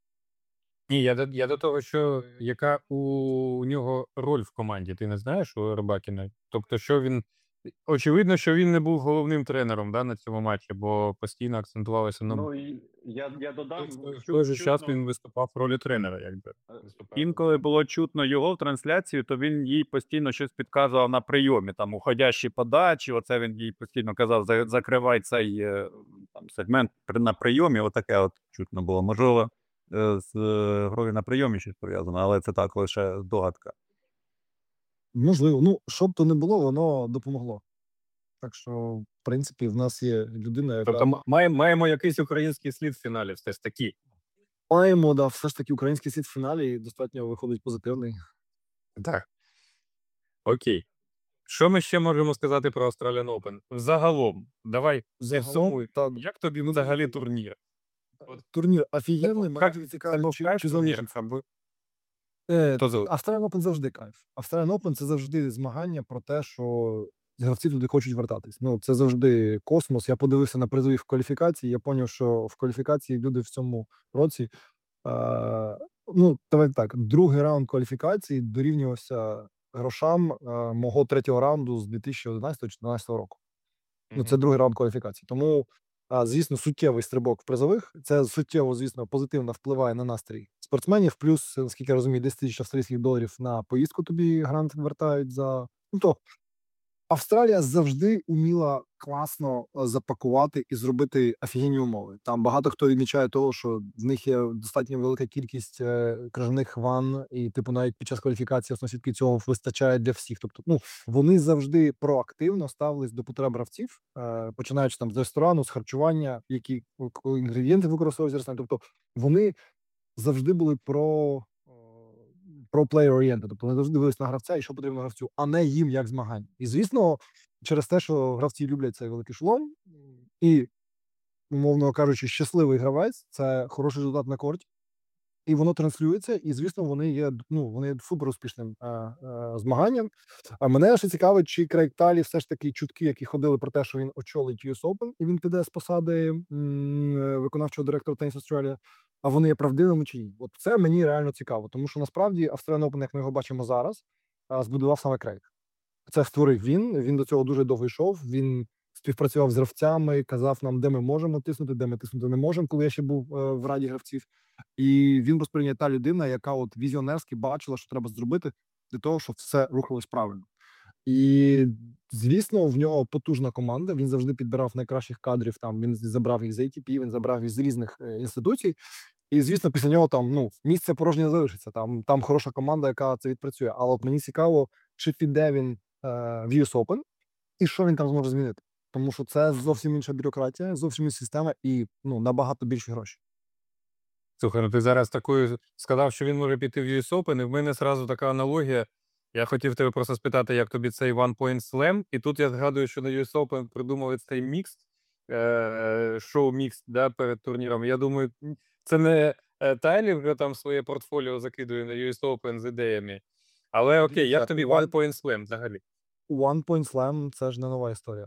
Ні, я до, я до того, що яка у нього роль в команді, ти не знаєш у Рибакіна? Тобто, що він. Очевидно, що він не був головним тренером, да, на цьому матчі, бо постійно акцентувалося на. Ну і я, я додам, в чу- той же час чутно- він виступав в ролі тренера, якби. виступав. Інколи було чутно його в трансляції, то він їй постійно щось підказував на прийомі, там уходящі подачі. Оце він їй постійно казав, «За- закривай цей е, там сегмент при- на прийомі. Отаке от чутно було. Можливо, е, з е, грою на прийомі щось пов'язано, але це так лише здогадка. Можливо, ну що б то не було, воно допомогло. Так що, в принципі, в нас є людина, яка Тобто м- маємо, маємо якийсь український слід в фіналі, все ж таки. маємо, да, все ж таки український світ в фіналі і достатньо виходить позитивний. Так. Окей. Що ми ще можемо сказати про Australian Open? Загалом, давай підсумуй. так, Як тобі взагалі турнір? турнір офігенний, мене Як дуже це цікаво, був чи, кайф чи турнір? залишиться. Або- Е, Хто за- Australian Open завжди кайф. Australian Open – це завжди змагання про те, що гравці туди хочуть вертатись. Ну, це завжди космос. Я подивився на призові в кваліфікації, я зрозумів, що в кваліфікації люди в цьому році, е, ну, давай так, другий раунд кваліфікації дорівнювався грошам е, мого третього раунду з дві тисячі одинадцятого чи дванадцятого року. Ну, це Мгм. другий раунд кваліфікації. Тому, а, звісно, суттєвий стрибок в призових. Це суттєво, звісно, позитивно впливає на настрій спортсменів. Плюс, наскільки я розумію, десять тисяч австралійських доларів на поїздку тобі грант вертають за. Ну то Австралія завжди уміла класно е, запакувати і зробити офігенні умови. Там багато хто відмічає того, що в них є достатньо велика кількість е, крижаних ванн, і типу навіть під час кваліфікації основні цього вистачає для всіх. Тобто, ну вони завжди проактивно ставились до потреб гравців, е, починаючи там з ресторану, з харчування, які к- інгредієнти використовують з ресторану. Тобто вони завжди були про, о, про player oriented, тобто вони завжди дивились на гравця і що потрібно гравцю, а не їм як змагання. І звісно, через те, що гравці люблять цей великий шолом, і умовно кажучи, щасливий гравець, це хороший результат на корті. І воно транслюється, і, звісно, вони є, ну, вони є супер успішним е, е, змаганням. А мене ще цікавить, чи Крейг Талі все ж таки чутки, які ходили про те, що він очолить ю ес Open, і він піде з посади м, е, виконавчого директора Tennis Australia, а вони є правдивими чи ні. От це мені реально цікаво, тому що насправді Australian Open, як ми його бачимо зараз, а, збудував саме Крейг. Це створив він. Він до цього дуже довго йшов. Він співпрацював з гравцями, казав нам, де ми можемо тиснути, де ми тиснути не можемо, коли я ще був е, в раді гравців. І він безприйнята та людина, яка от візіонерськи бачила, що треба зробити для того, щоб все рухалось правильно. І звісно, в нього потужна команда. Він завжди підбирав найкращих кадрів. Там він забрав їх з ей ті пі, він забрав їх з різних е, інституцій. І звісно, після нього там ну місце порожнє не залишиться. Там там хороша команда, яка це відпрацює. Але от мені цікаво, чи піде він е, в ю ес Open і що він там зможе змінити. Тому що це зовсім інша бюрократія, зовсім інша система і ну набагато більші гроші. Слухай, ну ти зараз такою сказав, що він може піти в ю ес Open, і в мене зразу така аналогія. Я хотів тебе просто спитати, як тобі цей One Point Slam, і тут я згадую, що на ю ес Open придумали цей мікс, е, шоу-мікс, да, перед турніром. Я думаю, м, це не е, Тайлі вже там своє портфоліо закидує на ю ес Open з ідеями. Але окей, як Дивіться, тобі One- One Point Slam взагалі? One Point Slam – це ж не нова історія.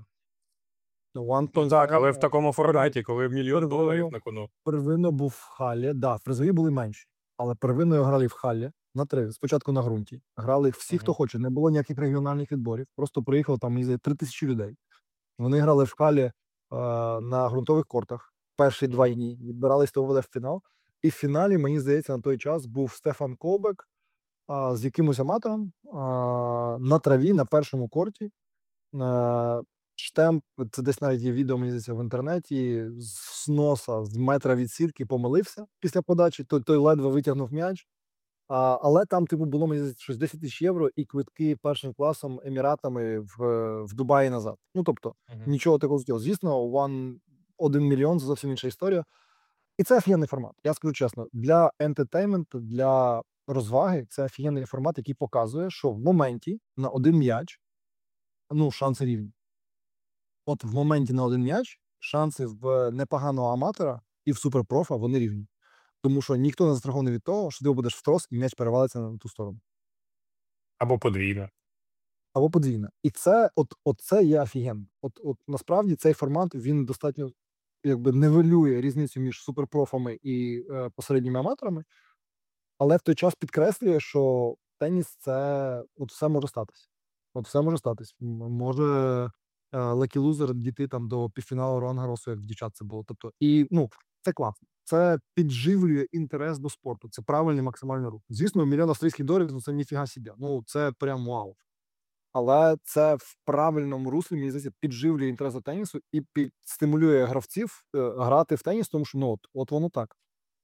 One Point Так, Slam, але в е, такому форматі, коли мільйон доларів Первинно- на кону. первинно був в Халлі. Да, призові були менші, але первинно грали в Халлі на три. Спочатку на ґрунті. Грали всі, хто Мгм. хоче. Не було ніяких регіональних відборів. Просто приїхало там мені здається, три тисячі людей. Вони грали в Халлі е, на ґрунтових кортах. Перші два дні відбирались, хто введе в фінал. І в фіналі, мені здається, на той час був Стефан Ковбек а, з якимось аматором а, на траві на першому корті. Е, Штемп, це десь навіть є відео, мені здається, в інтернеті, з носа, з метра від сітки помилився після подачі, той, той ледве витягнув м'яч. А, але там, типу, було мені здається, щось десять тисяч євро і квитки першим класом Еміратами в, в Дубаї назад. Ну, тобто, Мгм. нічого такого зробив. Звісно, one, один мільйон – це зовсім інша історія. І це офігенний формат. Я скажу чесно, для ентертейменту, для розваги, це офігенний формат, який показує, що в моменті на один м'яч, ну, шанси рівні. От в моменті на один м'яч шанси в непоганого аматора і в суперпрофа вони рівні. Тому що ніхто не застрахований від того, що ти будеш в трос і м'яч перевалиться на ту сторону. Або подвійно. Або подвійно. І це, от, от це є офігенно. От, от насправді цей формат він достатньо якби нивелює різницю між суперпрофами і е, посередніми аматорами, але в той час підкреслює, що теніс це от все може статись. От все може статись. М- Може Лекі Лузер дійти там до півфіналу Ролан Гарросу, як в дівчат це було. Тобто, і ну це класно. Це підживлює інтерес до спорту. Це правильний максимальний рух. Звісно, мільйон австрійських доларів ну це ніфіга собі. Ну це прям вау. Але це в правильному руслі, мені здається, підживлює інтерес до тенісу і під стимулює гравців е, грати в теніс, тому що ну от, от воно так.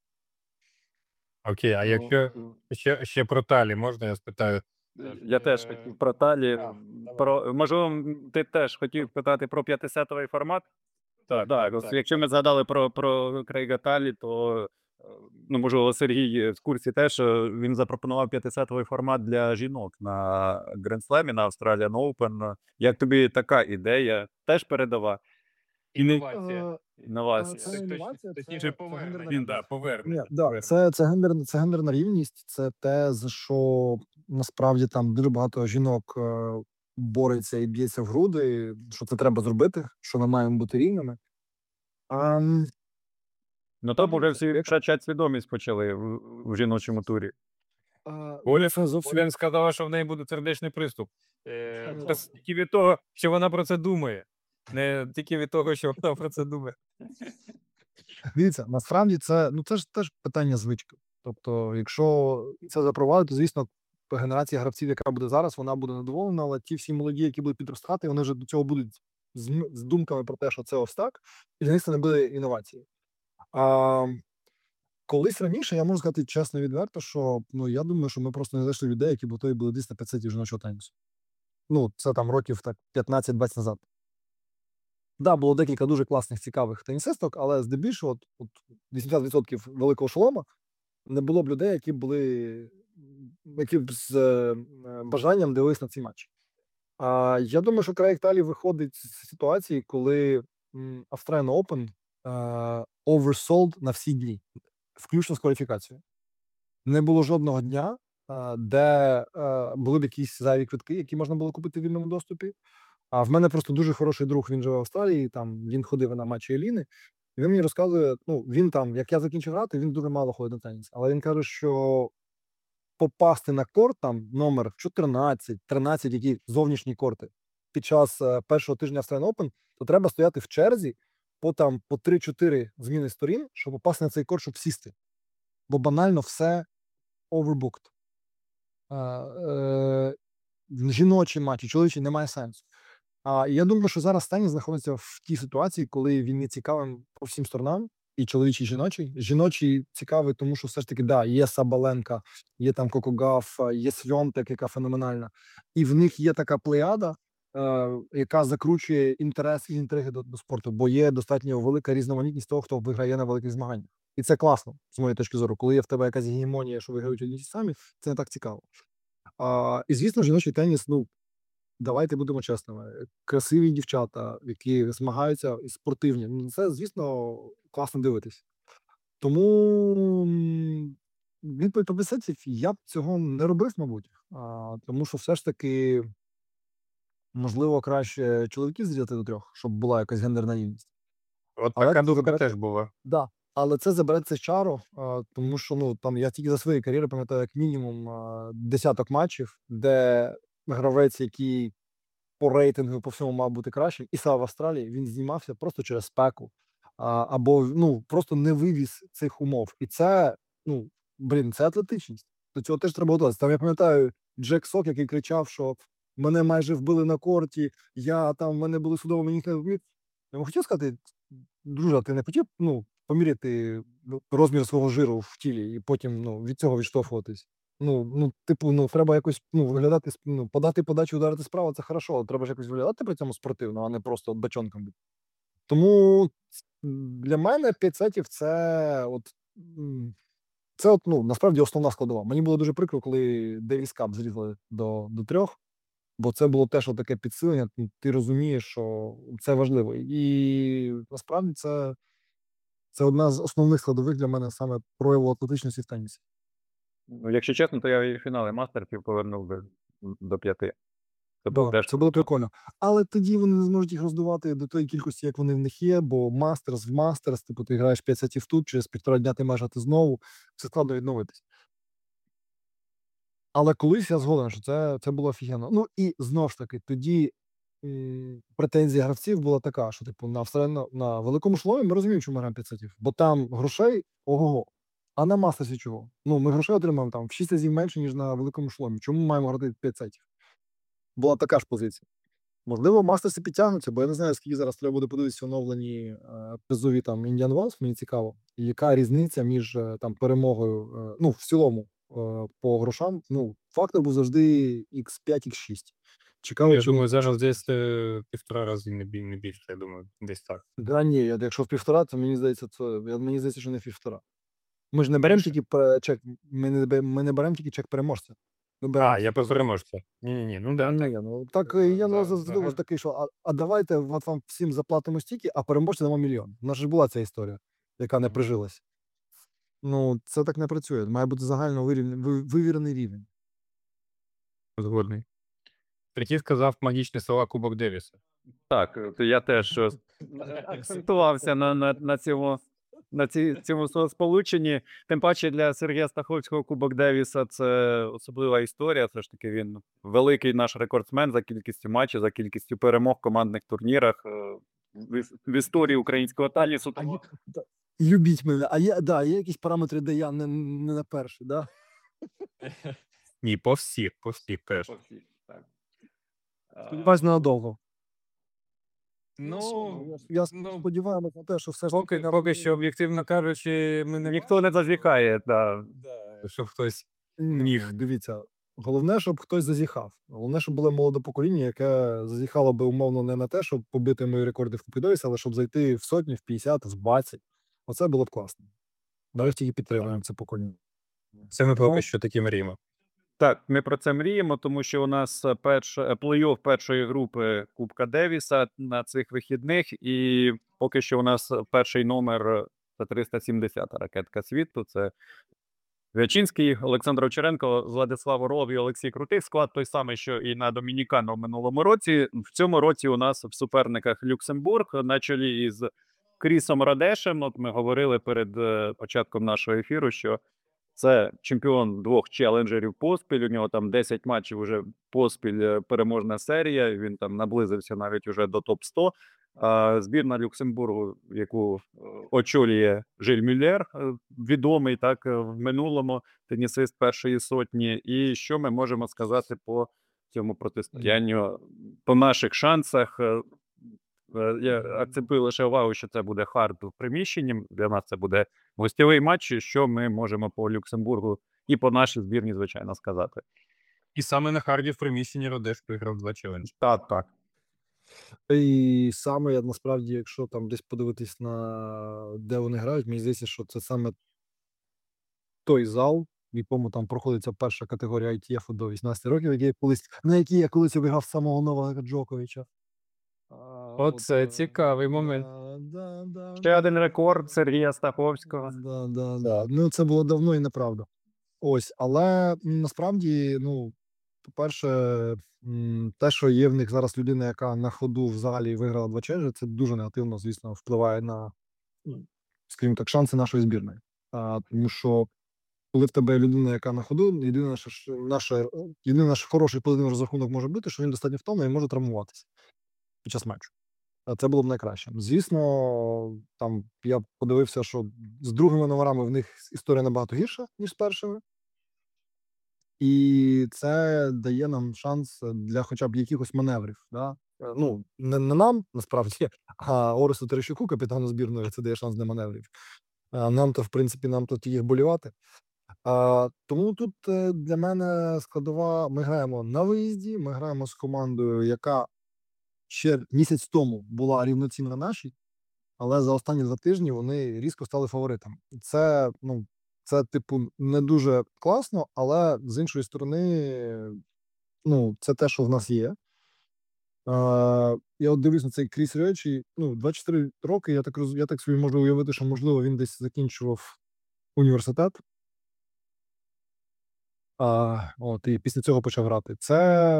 Окей, а якщо ще, ще про Талі, можна я спитаю? Я теж хотів про Талі. А, Про можливо, м, ти теж хотів питати про п'ятисетовий формат? Так, Так, ось якщо ми згадали про, про Крейга Талі, то е, ну можливо Сергій в курсі теж що він запропонував п'ятисетовий формат для жінок на Гранд-слемі на Australian Open. Як тобі така ідея? Теж передова Інновація. інновація? Це інновація, це- Точніше, це повернення. гендерна Він, да, повернення. Ні, да, це, це, гендерна, це гендерна рівність, це те, за що насправді там дуже багато жінок е, бореться і б'ється в груди, що це треба зробити, що ми маємо бути рівними. А, м, Ну то вже всі втрачати свідомість почали в, в жіночому турі. а, Оля це зовсім Оля сказала, що в неї буде сердечний приступ. Е, Ну, без- тільки від того, що вона про це думає. Не тільки від того, що вона про це думає. дивіться, насправді це ну це ж теж питання звички. Тобто, якщо це запровадити, то звісно, генерація гравців, яка буде зараз, вона буде задоволена, але ті всі молоді, які будуть підростати, вони вже до цього будуть з, м- з думками про те, що це ось так, і для них це не буде інновації. А колись раніше я можу сказати чесно і відверто, що ну я думаю, що ми просто не знайшли людей, які б готові були десь на п'ятсеті жіночого тенісу. Ну, це там років так п'ятнадцять-двадцять назад. Да, було декілька дуже класних, цікавих тенісисток, але здебільшого, от, от вісімдесят відсотків великого шолома не було б людей, які були м, які б з е, е, бажанням дивились на ці матчі. А я думаю, що Крейг Талі виходить з ситуації, коли м, Australian Open е, oversold на всі дні, включно з кваліфікацією. Не було жодного дня, е, де е, були б якісь зайві квитки, які можна було купити в вільному доступі. А в мене просто дуже хороший друг, він живе в Австралії, там він ходив на матчі Еліни, і він мені розказує, ну, він там, як я закінчив грати, він дуже мало ходить на теніс. Але він каже, що попасти на корт, там номер чотирнадцять, тринадцять, які зовнішні корти, під час е, першого тижня Australian Open, то треба стояти в черзі по там по три-чотири зміни сторін, щоб попасти на цей корт, щоб сісти. Бо банально все overbooked. Е, е, жіночі матчі, чоловічі немає сенсу. А я думаю, що зараз теніс знаходиться в тій ситуації, коли він є цікавим по всім сторонам, і чоловічий, і жіночий. Жіночий цікавий, тому що все ж таки, да, є Сабаленка, є там Коко Гауф, є Свьонтек, яка феноменальна. І в них є така плеяда, е, яка закручує інтерес і інтриги до, до спорту, бо є достатньо велика різноманітність того, хто виграє на великих змаганнях. І це класно, з моєї точки зору. Коли є в тебе якась гегемонія, що виграють одні й ті самі, це не так цікаво. А, і звісно, жіночий теніс, ну, давайте будемо чесними. Красиві дівчата, які змагаються і спортивні. Ну, це, звісно, класно дивитись. Тому м, відповідь по десятці я б цього не робив, мабуть. А, тому що все ж таки, можливо, краще чоловіків зрізати до трьох, щоб була якась гендерна рівність. От Але така це думка забере- теж була. Да. Але це забере це чару, а, тому що ну там я тільки за свої кар'єри пам'ятаю як мінімум а, десяток матчів, де гравець, який по рейтингу по всьому мав бути кращим, і саме в Австралії він знімався просто через спеку, а, або ну просто не вивіз цих умов. І це, ну блін, це атлетичність. До цього теж треба готуватися. Там я пам'ятаю Джек Сок, який кричав, що мене майже вбили на корті, я там, в мене були судово, мені ніхто не вбив. Я йому хотів сказати, друже, а ти не хотів ну, поміряти ну, розмір свого жиру в тілі і потім ну, від цього відштовхуватись? Ну, ну, типу, ну, треба якось ну, виглядати, сп- ну, подати подачу, ударити справа, це хорошо, але треба ж якось виглядати при цьому спортивно, а не просто от бачонком бути. Тому м, для мене п'ять сетів це от, м, це от, ну, насправді основна складова. Мені було дуже прикро, коли Девіс Кап зрізали до, до трьох, бо це було теж таке підсилення, ну, ти розумієш, що це важливо. І насправді це, це одна з основних складових для мене саме прояву атлетичності в тенісі. Ну, якщо чесно, то я і фінали мастерів повернув би до п'яти. Це був Да, теж це було прикольно. Але тоді вони не зможуть їх роздувати до тої кількості, як вони в них є, бо мастерс в мастерс, типу, ти граєш п'ять сетів тут, через півтора дня ти маєш грати знову, це складно відновитись. Але колись я згоден, що це, це було офігенно. Ну і знову ж таки, тоді м, претензія гравців була така, що типу на Австралійно- на великому шломі ми розуміємо, чому ми граємо п'ять сетів, бо там грошей ого-го. А на мастерсі чого? Ну, ми грошей отримаємо там в шість разів менше, ніж на великому шломі. Чому ми маємо грати п'ять сетів? Була така ж позиція. Можливо, мастерси підтягнуться, бо я не знаю, скільки зараз треба буде подивитися оновлені е, призові там Indian Wells, мені цікаво. І яка різниця між е, там перемогою, е, ну, в цілому е, по грошам. Ну, фактор був завжди ікс п'ять, ікс шість. Цікаво, Я чи думаю, зараз десь е, півтора рази не, бі- не більше, я думаю, десь так. да, ні, я- якщо в півтора, то мені здається, це я- мені здається, що не в півтора. Ми ж не беремо тільки пе- чек, ми не, бе- ми не беремо тільки чек переможця. Ми беремо А, я про переможця. Ні-ні-ні, ну да, Ні, ну так е, я Да, зараз да. задумав такий, що а, а давайте от вам всім заплатимо стільки, а переможця дамо мільйон. У нас ж була ця історія, яка не Мгм. прижилась. Ну, це так не працює. Має бути загально вирівня- ви- вивірений рівень. Згодний. Третій сказав магічні слова Кубок Девіса. так. То я теж е, акцентувався на, на, на цьому. На ці, цьому сполученні, тим паче для Сергія Стаховського Кубок Девіса це особлива історія. Все ж таки він великий наш рекордсмен за кількістю матчів, за кількістю перемог в командних турнірах е, в, іс- в історії українського тенісу. А Тому є, да, любіть мене. А є, да, є якісь параметри, де я не, не на перший, да? Ні, по всіх, по всіх теж. так. Сподіваюсь, ненадовго. Ну, Я ну, сподіваємося на те, що все ж поки, таки поки що, об'єктивно кажучи, ми не Ніхто не зазіхає. Да. Да, щоб хтось Ні, міг. ну, дивіться, головне, щоб хтось зазіхав. Головне, щоб було молоде покоління, яке зазіхало би умовно не на те, щоб побити мої рекорди в Кубку Девіса, але щоб зайти в сотню, в п'ятдесят, в двадцять. Оце було б класно. Нарешті тільки підтримуємо це покоління. Це ми Ну, поки що такі мріємо. Так, ми про це мріємо, тому що у нас е, перше е, плей-офф першої групи Кубка Девіса на цих вихідних, і поки що у нас е, перший номер е, це триста сімдесята ракетка світу. Це Вячинський, Олександр Овчаренко, Владислав Орлов і Олексій Крутих. Склад той самий, що і на Домінікано в минулому році. В цьому році у нас в суперниках Люксембург на чолі із Крісом Радешем. От ми говорили перед е, початком нашого ефіру, що це чемпіон двох челенджерів поспіль. У нього там десять матчів уже поспіль е, переможна серія. Він там наблизився навіть уже до топ сто. А збірна Люксембургу, яку е, очолює Жиль Мюллер, е, відомий так е, в минулому тенісист першої сотні. І що ми можемо сказати по цьому протистоянню, по наших шансах? Е, е, Я акцентую лише увагу, що це буде хард в приміщенні. Для нас це буде гостєвий матч. Що ми можемо по Люксембургу і по нашій збірні, звичайно, сказати. І саме на харді в приміщенні Радеш виграв два челенджі. Так, так. І саме я насправді, якщо там десь подивитись на де вони грають, мені здається, що це саме той зал, в якому там проходиться перша категорія ай ті ефу до вісімнадцяти років, який я колись, на який я колись обіграв самого Новака Джоковича. А, Оце е, цікавий момент. Да, да, да, Ще один рекорд Сергія Стаховського. Да, да, да. Ну, це було давно і неправда. Ось, але м, насправді, ну, по-перше, м, те, що є в них зараз людина, яка на ходу в залі виграла два челенджі, це дуже негативно, звісно, впливає на, ну, скажімо так, шанси нашої збірної. А, тому що коли в тебе є людина, яка на ходу, єдине, що ж наша, єдине наш хороший позитивний розрахунок може бути, що він достатньо втомлений і може травмуватися під час матчу. А це було б найкраще. Звісно, там я подивився, що з другими номерами в них історія набагато гірша, ніж з першими. І це дає нам шанс для хоча б якихось маневрів. Да? Е, Ну, не, не нам, насправді, а Оресу Терещуку, капітану збірної, це дає шанс для маневрів. А нам то, в принципі, нам тут їх болівати. А, тому тут е, для мене складова. Ми граємо на виїзді, ми граємо з командою, яка ще місяць тому була рівноцінна нашій, але за останні два тижні вони різко стали фаворитами. Це, ну, це, типу, не дуже класно, але з іншої сторони, ну, це те, що в нас є. А, я от дивлюсь на цей Кріс Речі, ну, двадцять чотири роки, я так роз... я так собі можу уявити, що, можливо, він десь закінчував університет. А, от, і після цього почав грати. Це,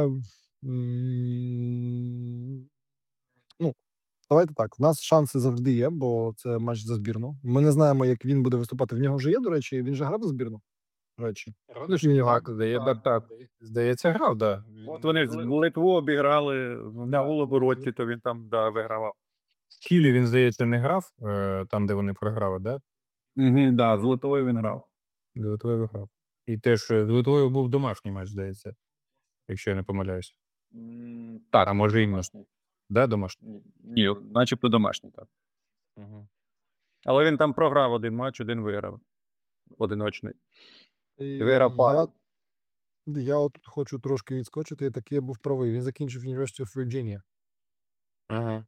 м, ну, давайте так. У нас шанси завжди є, бо це матч за збірну. Ми не знаємо, як він буде виступати. В нього вже є, до речі, він же грав за збірну. До речі. Радеш так, здає, так, так. Здається, грав, да. От вони в Литву обіграли на голову році, то він там да, вигравав. В Кілі він, здається, не грав, е, там, де вони програли, да? Угу, да, з Литвою він грав. З Литвою виграв. І теж е, з Литвою був домашній матч, здається, якщо я не помиляюсь. Так, А може і ні. домашній. Да, домашній? Ні, начебто домашній, так. Угу. Але він там програв один матч, один виграв. Одиночний. І Виграв я, пару. я от тут хочу трошки відскочити, так я був правий. Він закінчив University of Virginia. Ага.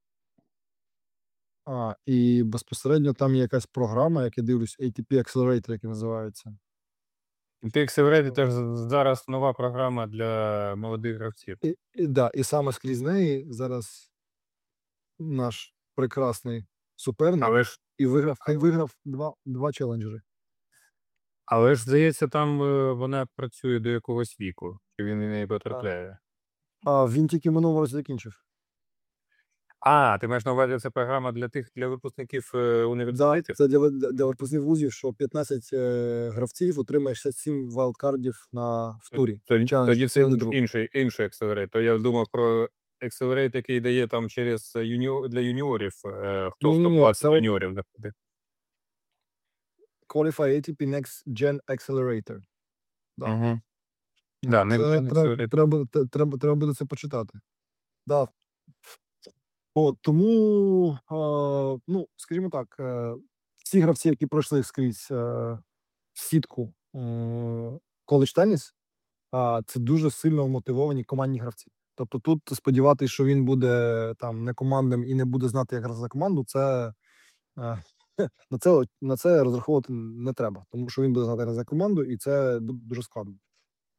А, і безпосередньо там є якась програма, як я дивлюсь, ей ті пі Accelerator, який називається. Ти Accelerate теж зараз нова програма для молодих гравців. І, і, да, і саме скрізь неї зараз наш прекрасний суперник Але ж, і виграв, хай виграв два, два челенджери. але ж, здається, там е, вона працює до якогось віку, чи він і неї потрапляє. А він тільки минулого року закінчив. А, ти маєш на увазі, це програма для тих, для випускників е, Да, університетів? це для, для, для випускних вузів, що п'ятнадцять е, гравців отримає шістдесят сім вайлдкардів на в турі. Тоді, Challenge- тоді це Challenge Group. інший, інший Accelerate. То я думав про Accelerate, який дає там через юніор, для юніорів, е, хто в Ні-ні-ні, топ двадцять це от- юніорів заходить. Qualify ей ті пі Next Gen Accelerator. Да. Угу. Да, не, Це не треба, Accelerate. треба, те- треба, треба буде це почитати. Да. О, тому, а, ну, скажімо так, е, всі гравці, які пройшли скрізь е, сітку коледж теніс, а, це дуже сильно мотивовані командні гравці. Тобто тут сподіватися, що він буде там не командним і не буде знати, як грати за команду, це, е, на це на це розраховувати не треба, тому що він буде знати як грати за команду, і це буде дуже складно.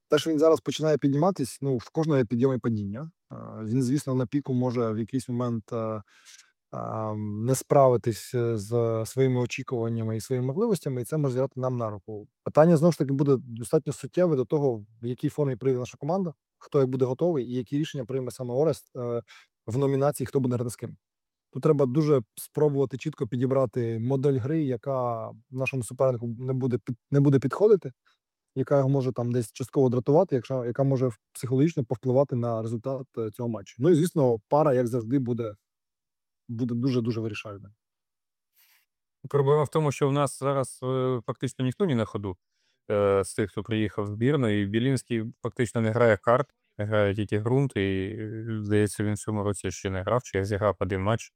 те, що він зараз починає підніматись, ну, в кожного є підйом і падіння. Е, Він, звісно, на піку може в якийсь момент е, а, не справитись е, з своїми очікуваннями і своїми можливостями, і це може зіграти нам на руку. Питання знову ж таки буде достатньо суттєве до того, в якій формі прийде наша команда, хто як буде готовий, і які рішення прийме саме Орест е, в номінації, хто буде грати з ким. Тут треба дуже спробувати чітко підібрати модель гри, яка нашому супернику не буде під- не буде підходити, яка його може там десь частково дратувати, якщо яка може в- психологічно повпливати на результат е, цього матчу. Ну і звісно, пара, як завжди, буде, буде дуже дуже вирішальною. Проблема в тому, що в нас зараз е, фактично ніхто не на ходу е, з тих, хто приїхав в збірну, і Білінський фактично не грає карт, грає тільки ґрунт, і е, здається, він в цьому році ще не грав, чи зіграв один матч.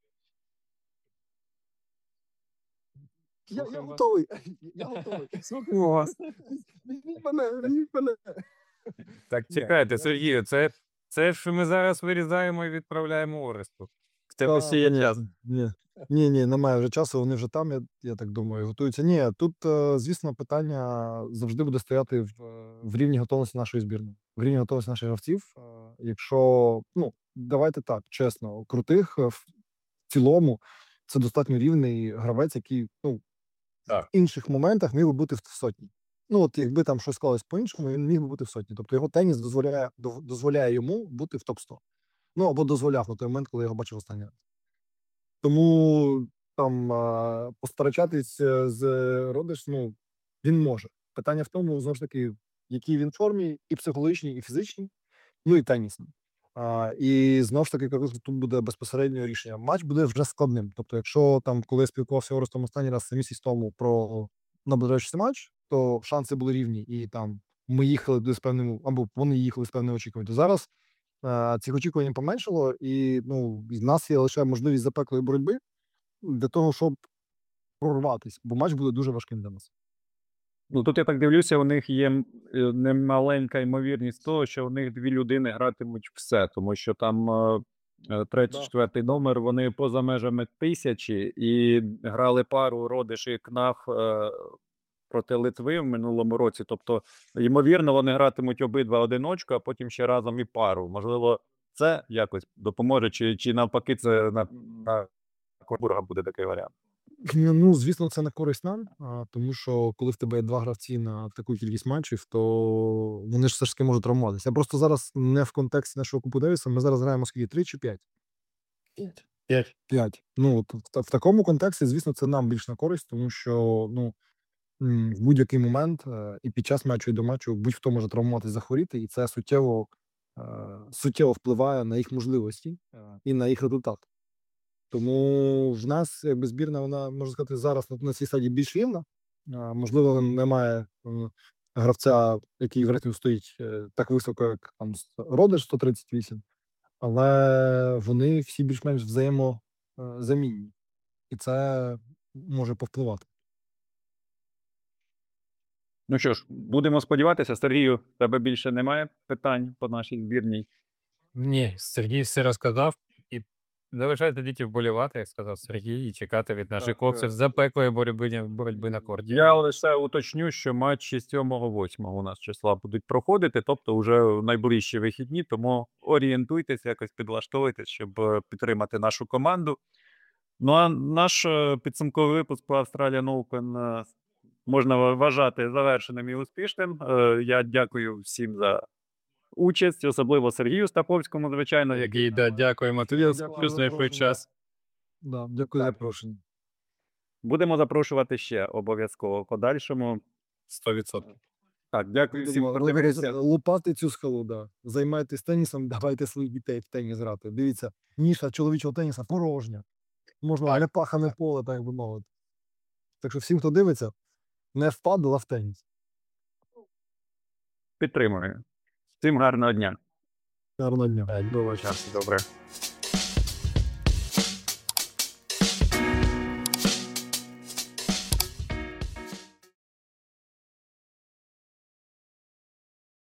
Я, я Слухаємо вас. готовий. Я готовий. Слухаємо вас. Візьміть мене, візьміть мене. Так, Ні, чекайте, я- Сергію, це, це що ми зараз вирізаємо і відправляємо Оресту. Це Та, всі є час. Ні, ні, ні, немає вже часу, вони вже там, я, я так думаю, готуються. Ні, тут, е, звісно, питання завжди буде стояти в, е, в рівні готовності нашої збірної, в рівні готовності наших гравців. Е, Якщо, ну, давайте так, чесно, крутих е, в цілому це достатньо рівний гравець, який, ну, Так. в інших моментах міг би бути в сотні. Ну, от якби там щось склалось по-іншому, він міг би бути в сотні. Тобто його теніс дозволяє, дов- дозволяє йому бути в топ сто. Ну, або дозволяв на той момент, коли я його бачив останній раз. Тому там а, посперечатись е, з Родиш, ну, він може. Питання в тому, знову ж таки, в якій він формі, і психологічній, і фізичній, ну і тенісний. А, і знову ж таки, кажу, що тут буде безпосередньо рішення. Матч буде вже складним. Тобто, якщо там, коли я спілкувався Орестом останній раз місяць тому про наближаючийся матч, то шанси були рівні, і там ми їхали туди з певним, або вони їхали з певним очікуванням. То зараз е, цих очікувань поменшало, і ну, в нас є лише можливість запеклої боротьби для того, щоб прорватися, бо матч буде дуже важким для нас. Ну, тут я так дивлюся, у них є м, е, немаленька ймовірність того, що у них дві людини гратимуть все, тому що там е, е, третій, Да. четвертий номер, вони поза межами тисячі і грали пару Родиш і КНАФ е, проти Литви в минулому році. Тобто, ймовірно, вони гратимуть обидва одиночку, а потім ще разом і пару. Можливо, це якось допоможе, чи, чи навпаки, це на, на Корбурга буде такий варіант. Ну, звісно, це на користь нам, а, тому що коли в тебе є два гравці на таку кількість матчів, то вони ж все ж таки можуть травмуватися. Я просто зараз не в контексті нашого Кубку Девіса, ми зараз граємо скільки? Три чи п'ять? П'ять. П'ять. П'ять. Ну, от в, та- в такому контексті, звісно, це нам більш на користь, тому що ну, м, в будь-який момент е, і під час матчу, і до матчу будь-хто може травмуватися, захворіти, і це суттєво, е, суттєво впливає на їх можливості е, і на їх результат. Тому в нас якби збірна, вона можна сказати, зараз на, на цій стадії більш рівна. А, можливо, немає м, гравця, який в рейтингу стоїть е, так високо, як там с- Родиш сто тридцять вісім, але вони всі більш-менш взаємозамінні. І це може повпливати. Ну що ж, будемо сподіватися, Сергію, в тебе більше немає питань по нашій збірній. Ні, Сергій все розказав. І залишайте тільки вболівати, як сказав Сергій, і чекати від наших Так, хлопців е. запеклої боротьби, боротьби на корті. Я лише уточню, що матчі сьомого-восьмого у нас числа будуть проходити, тобто вже в найближчі вихідні, тому орієнтуйтесь, якось підлаштовуйтесь, щоб е, підтримати нашу команду. Ну а наш е, підсумковий випуск по Australian Open е, можна ва- вважати завершеним і успішним. Е, Я дякую всім за участь, особливо Сергію Стаповському, звичайно, який Сергій, да, дякуємо тобі, Дякую що за знайшли запрошення. час. Да, дякую за Так. запрошення. будемо запрошувати ще обов'язково в подальшому. сто відсотків. Так, дякую всім, Будемо хто дивився. роз- лупати цю скалу, да. Займайтесь тенісом, давайте своїх дітей в теніс грати. Дивіться, ніша чоловічого теніса порожня. Можна не пахане поле, так би мовити. Так що всім, хто дивиться, не впадала в теніс. Підтримую. Всім гарного дня. Гарного дня. Добре.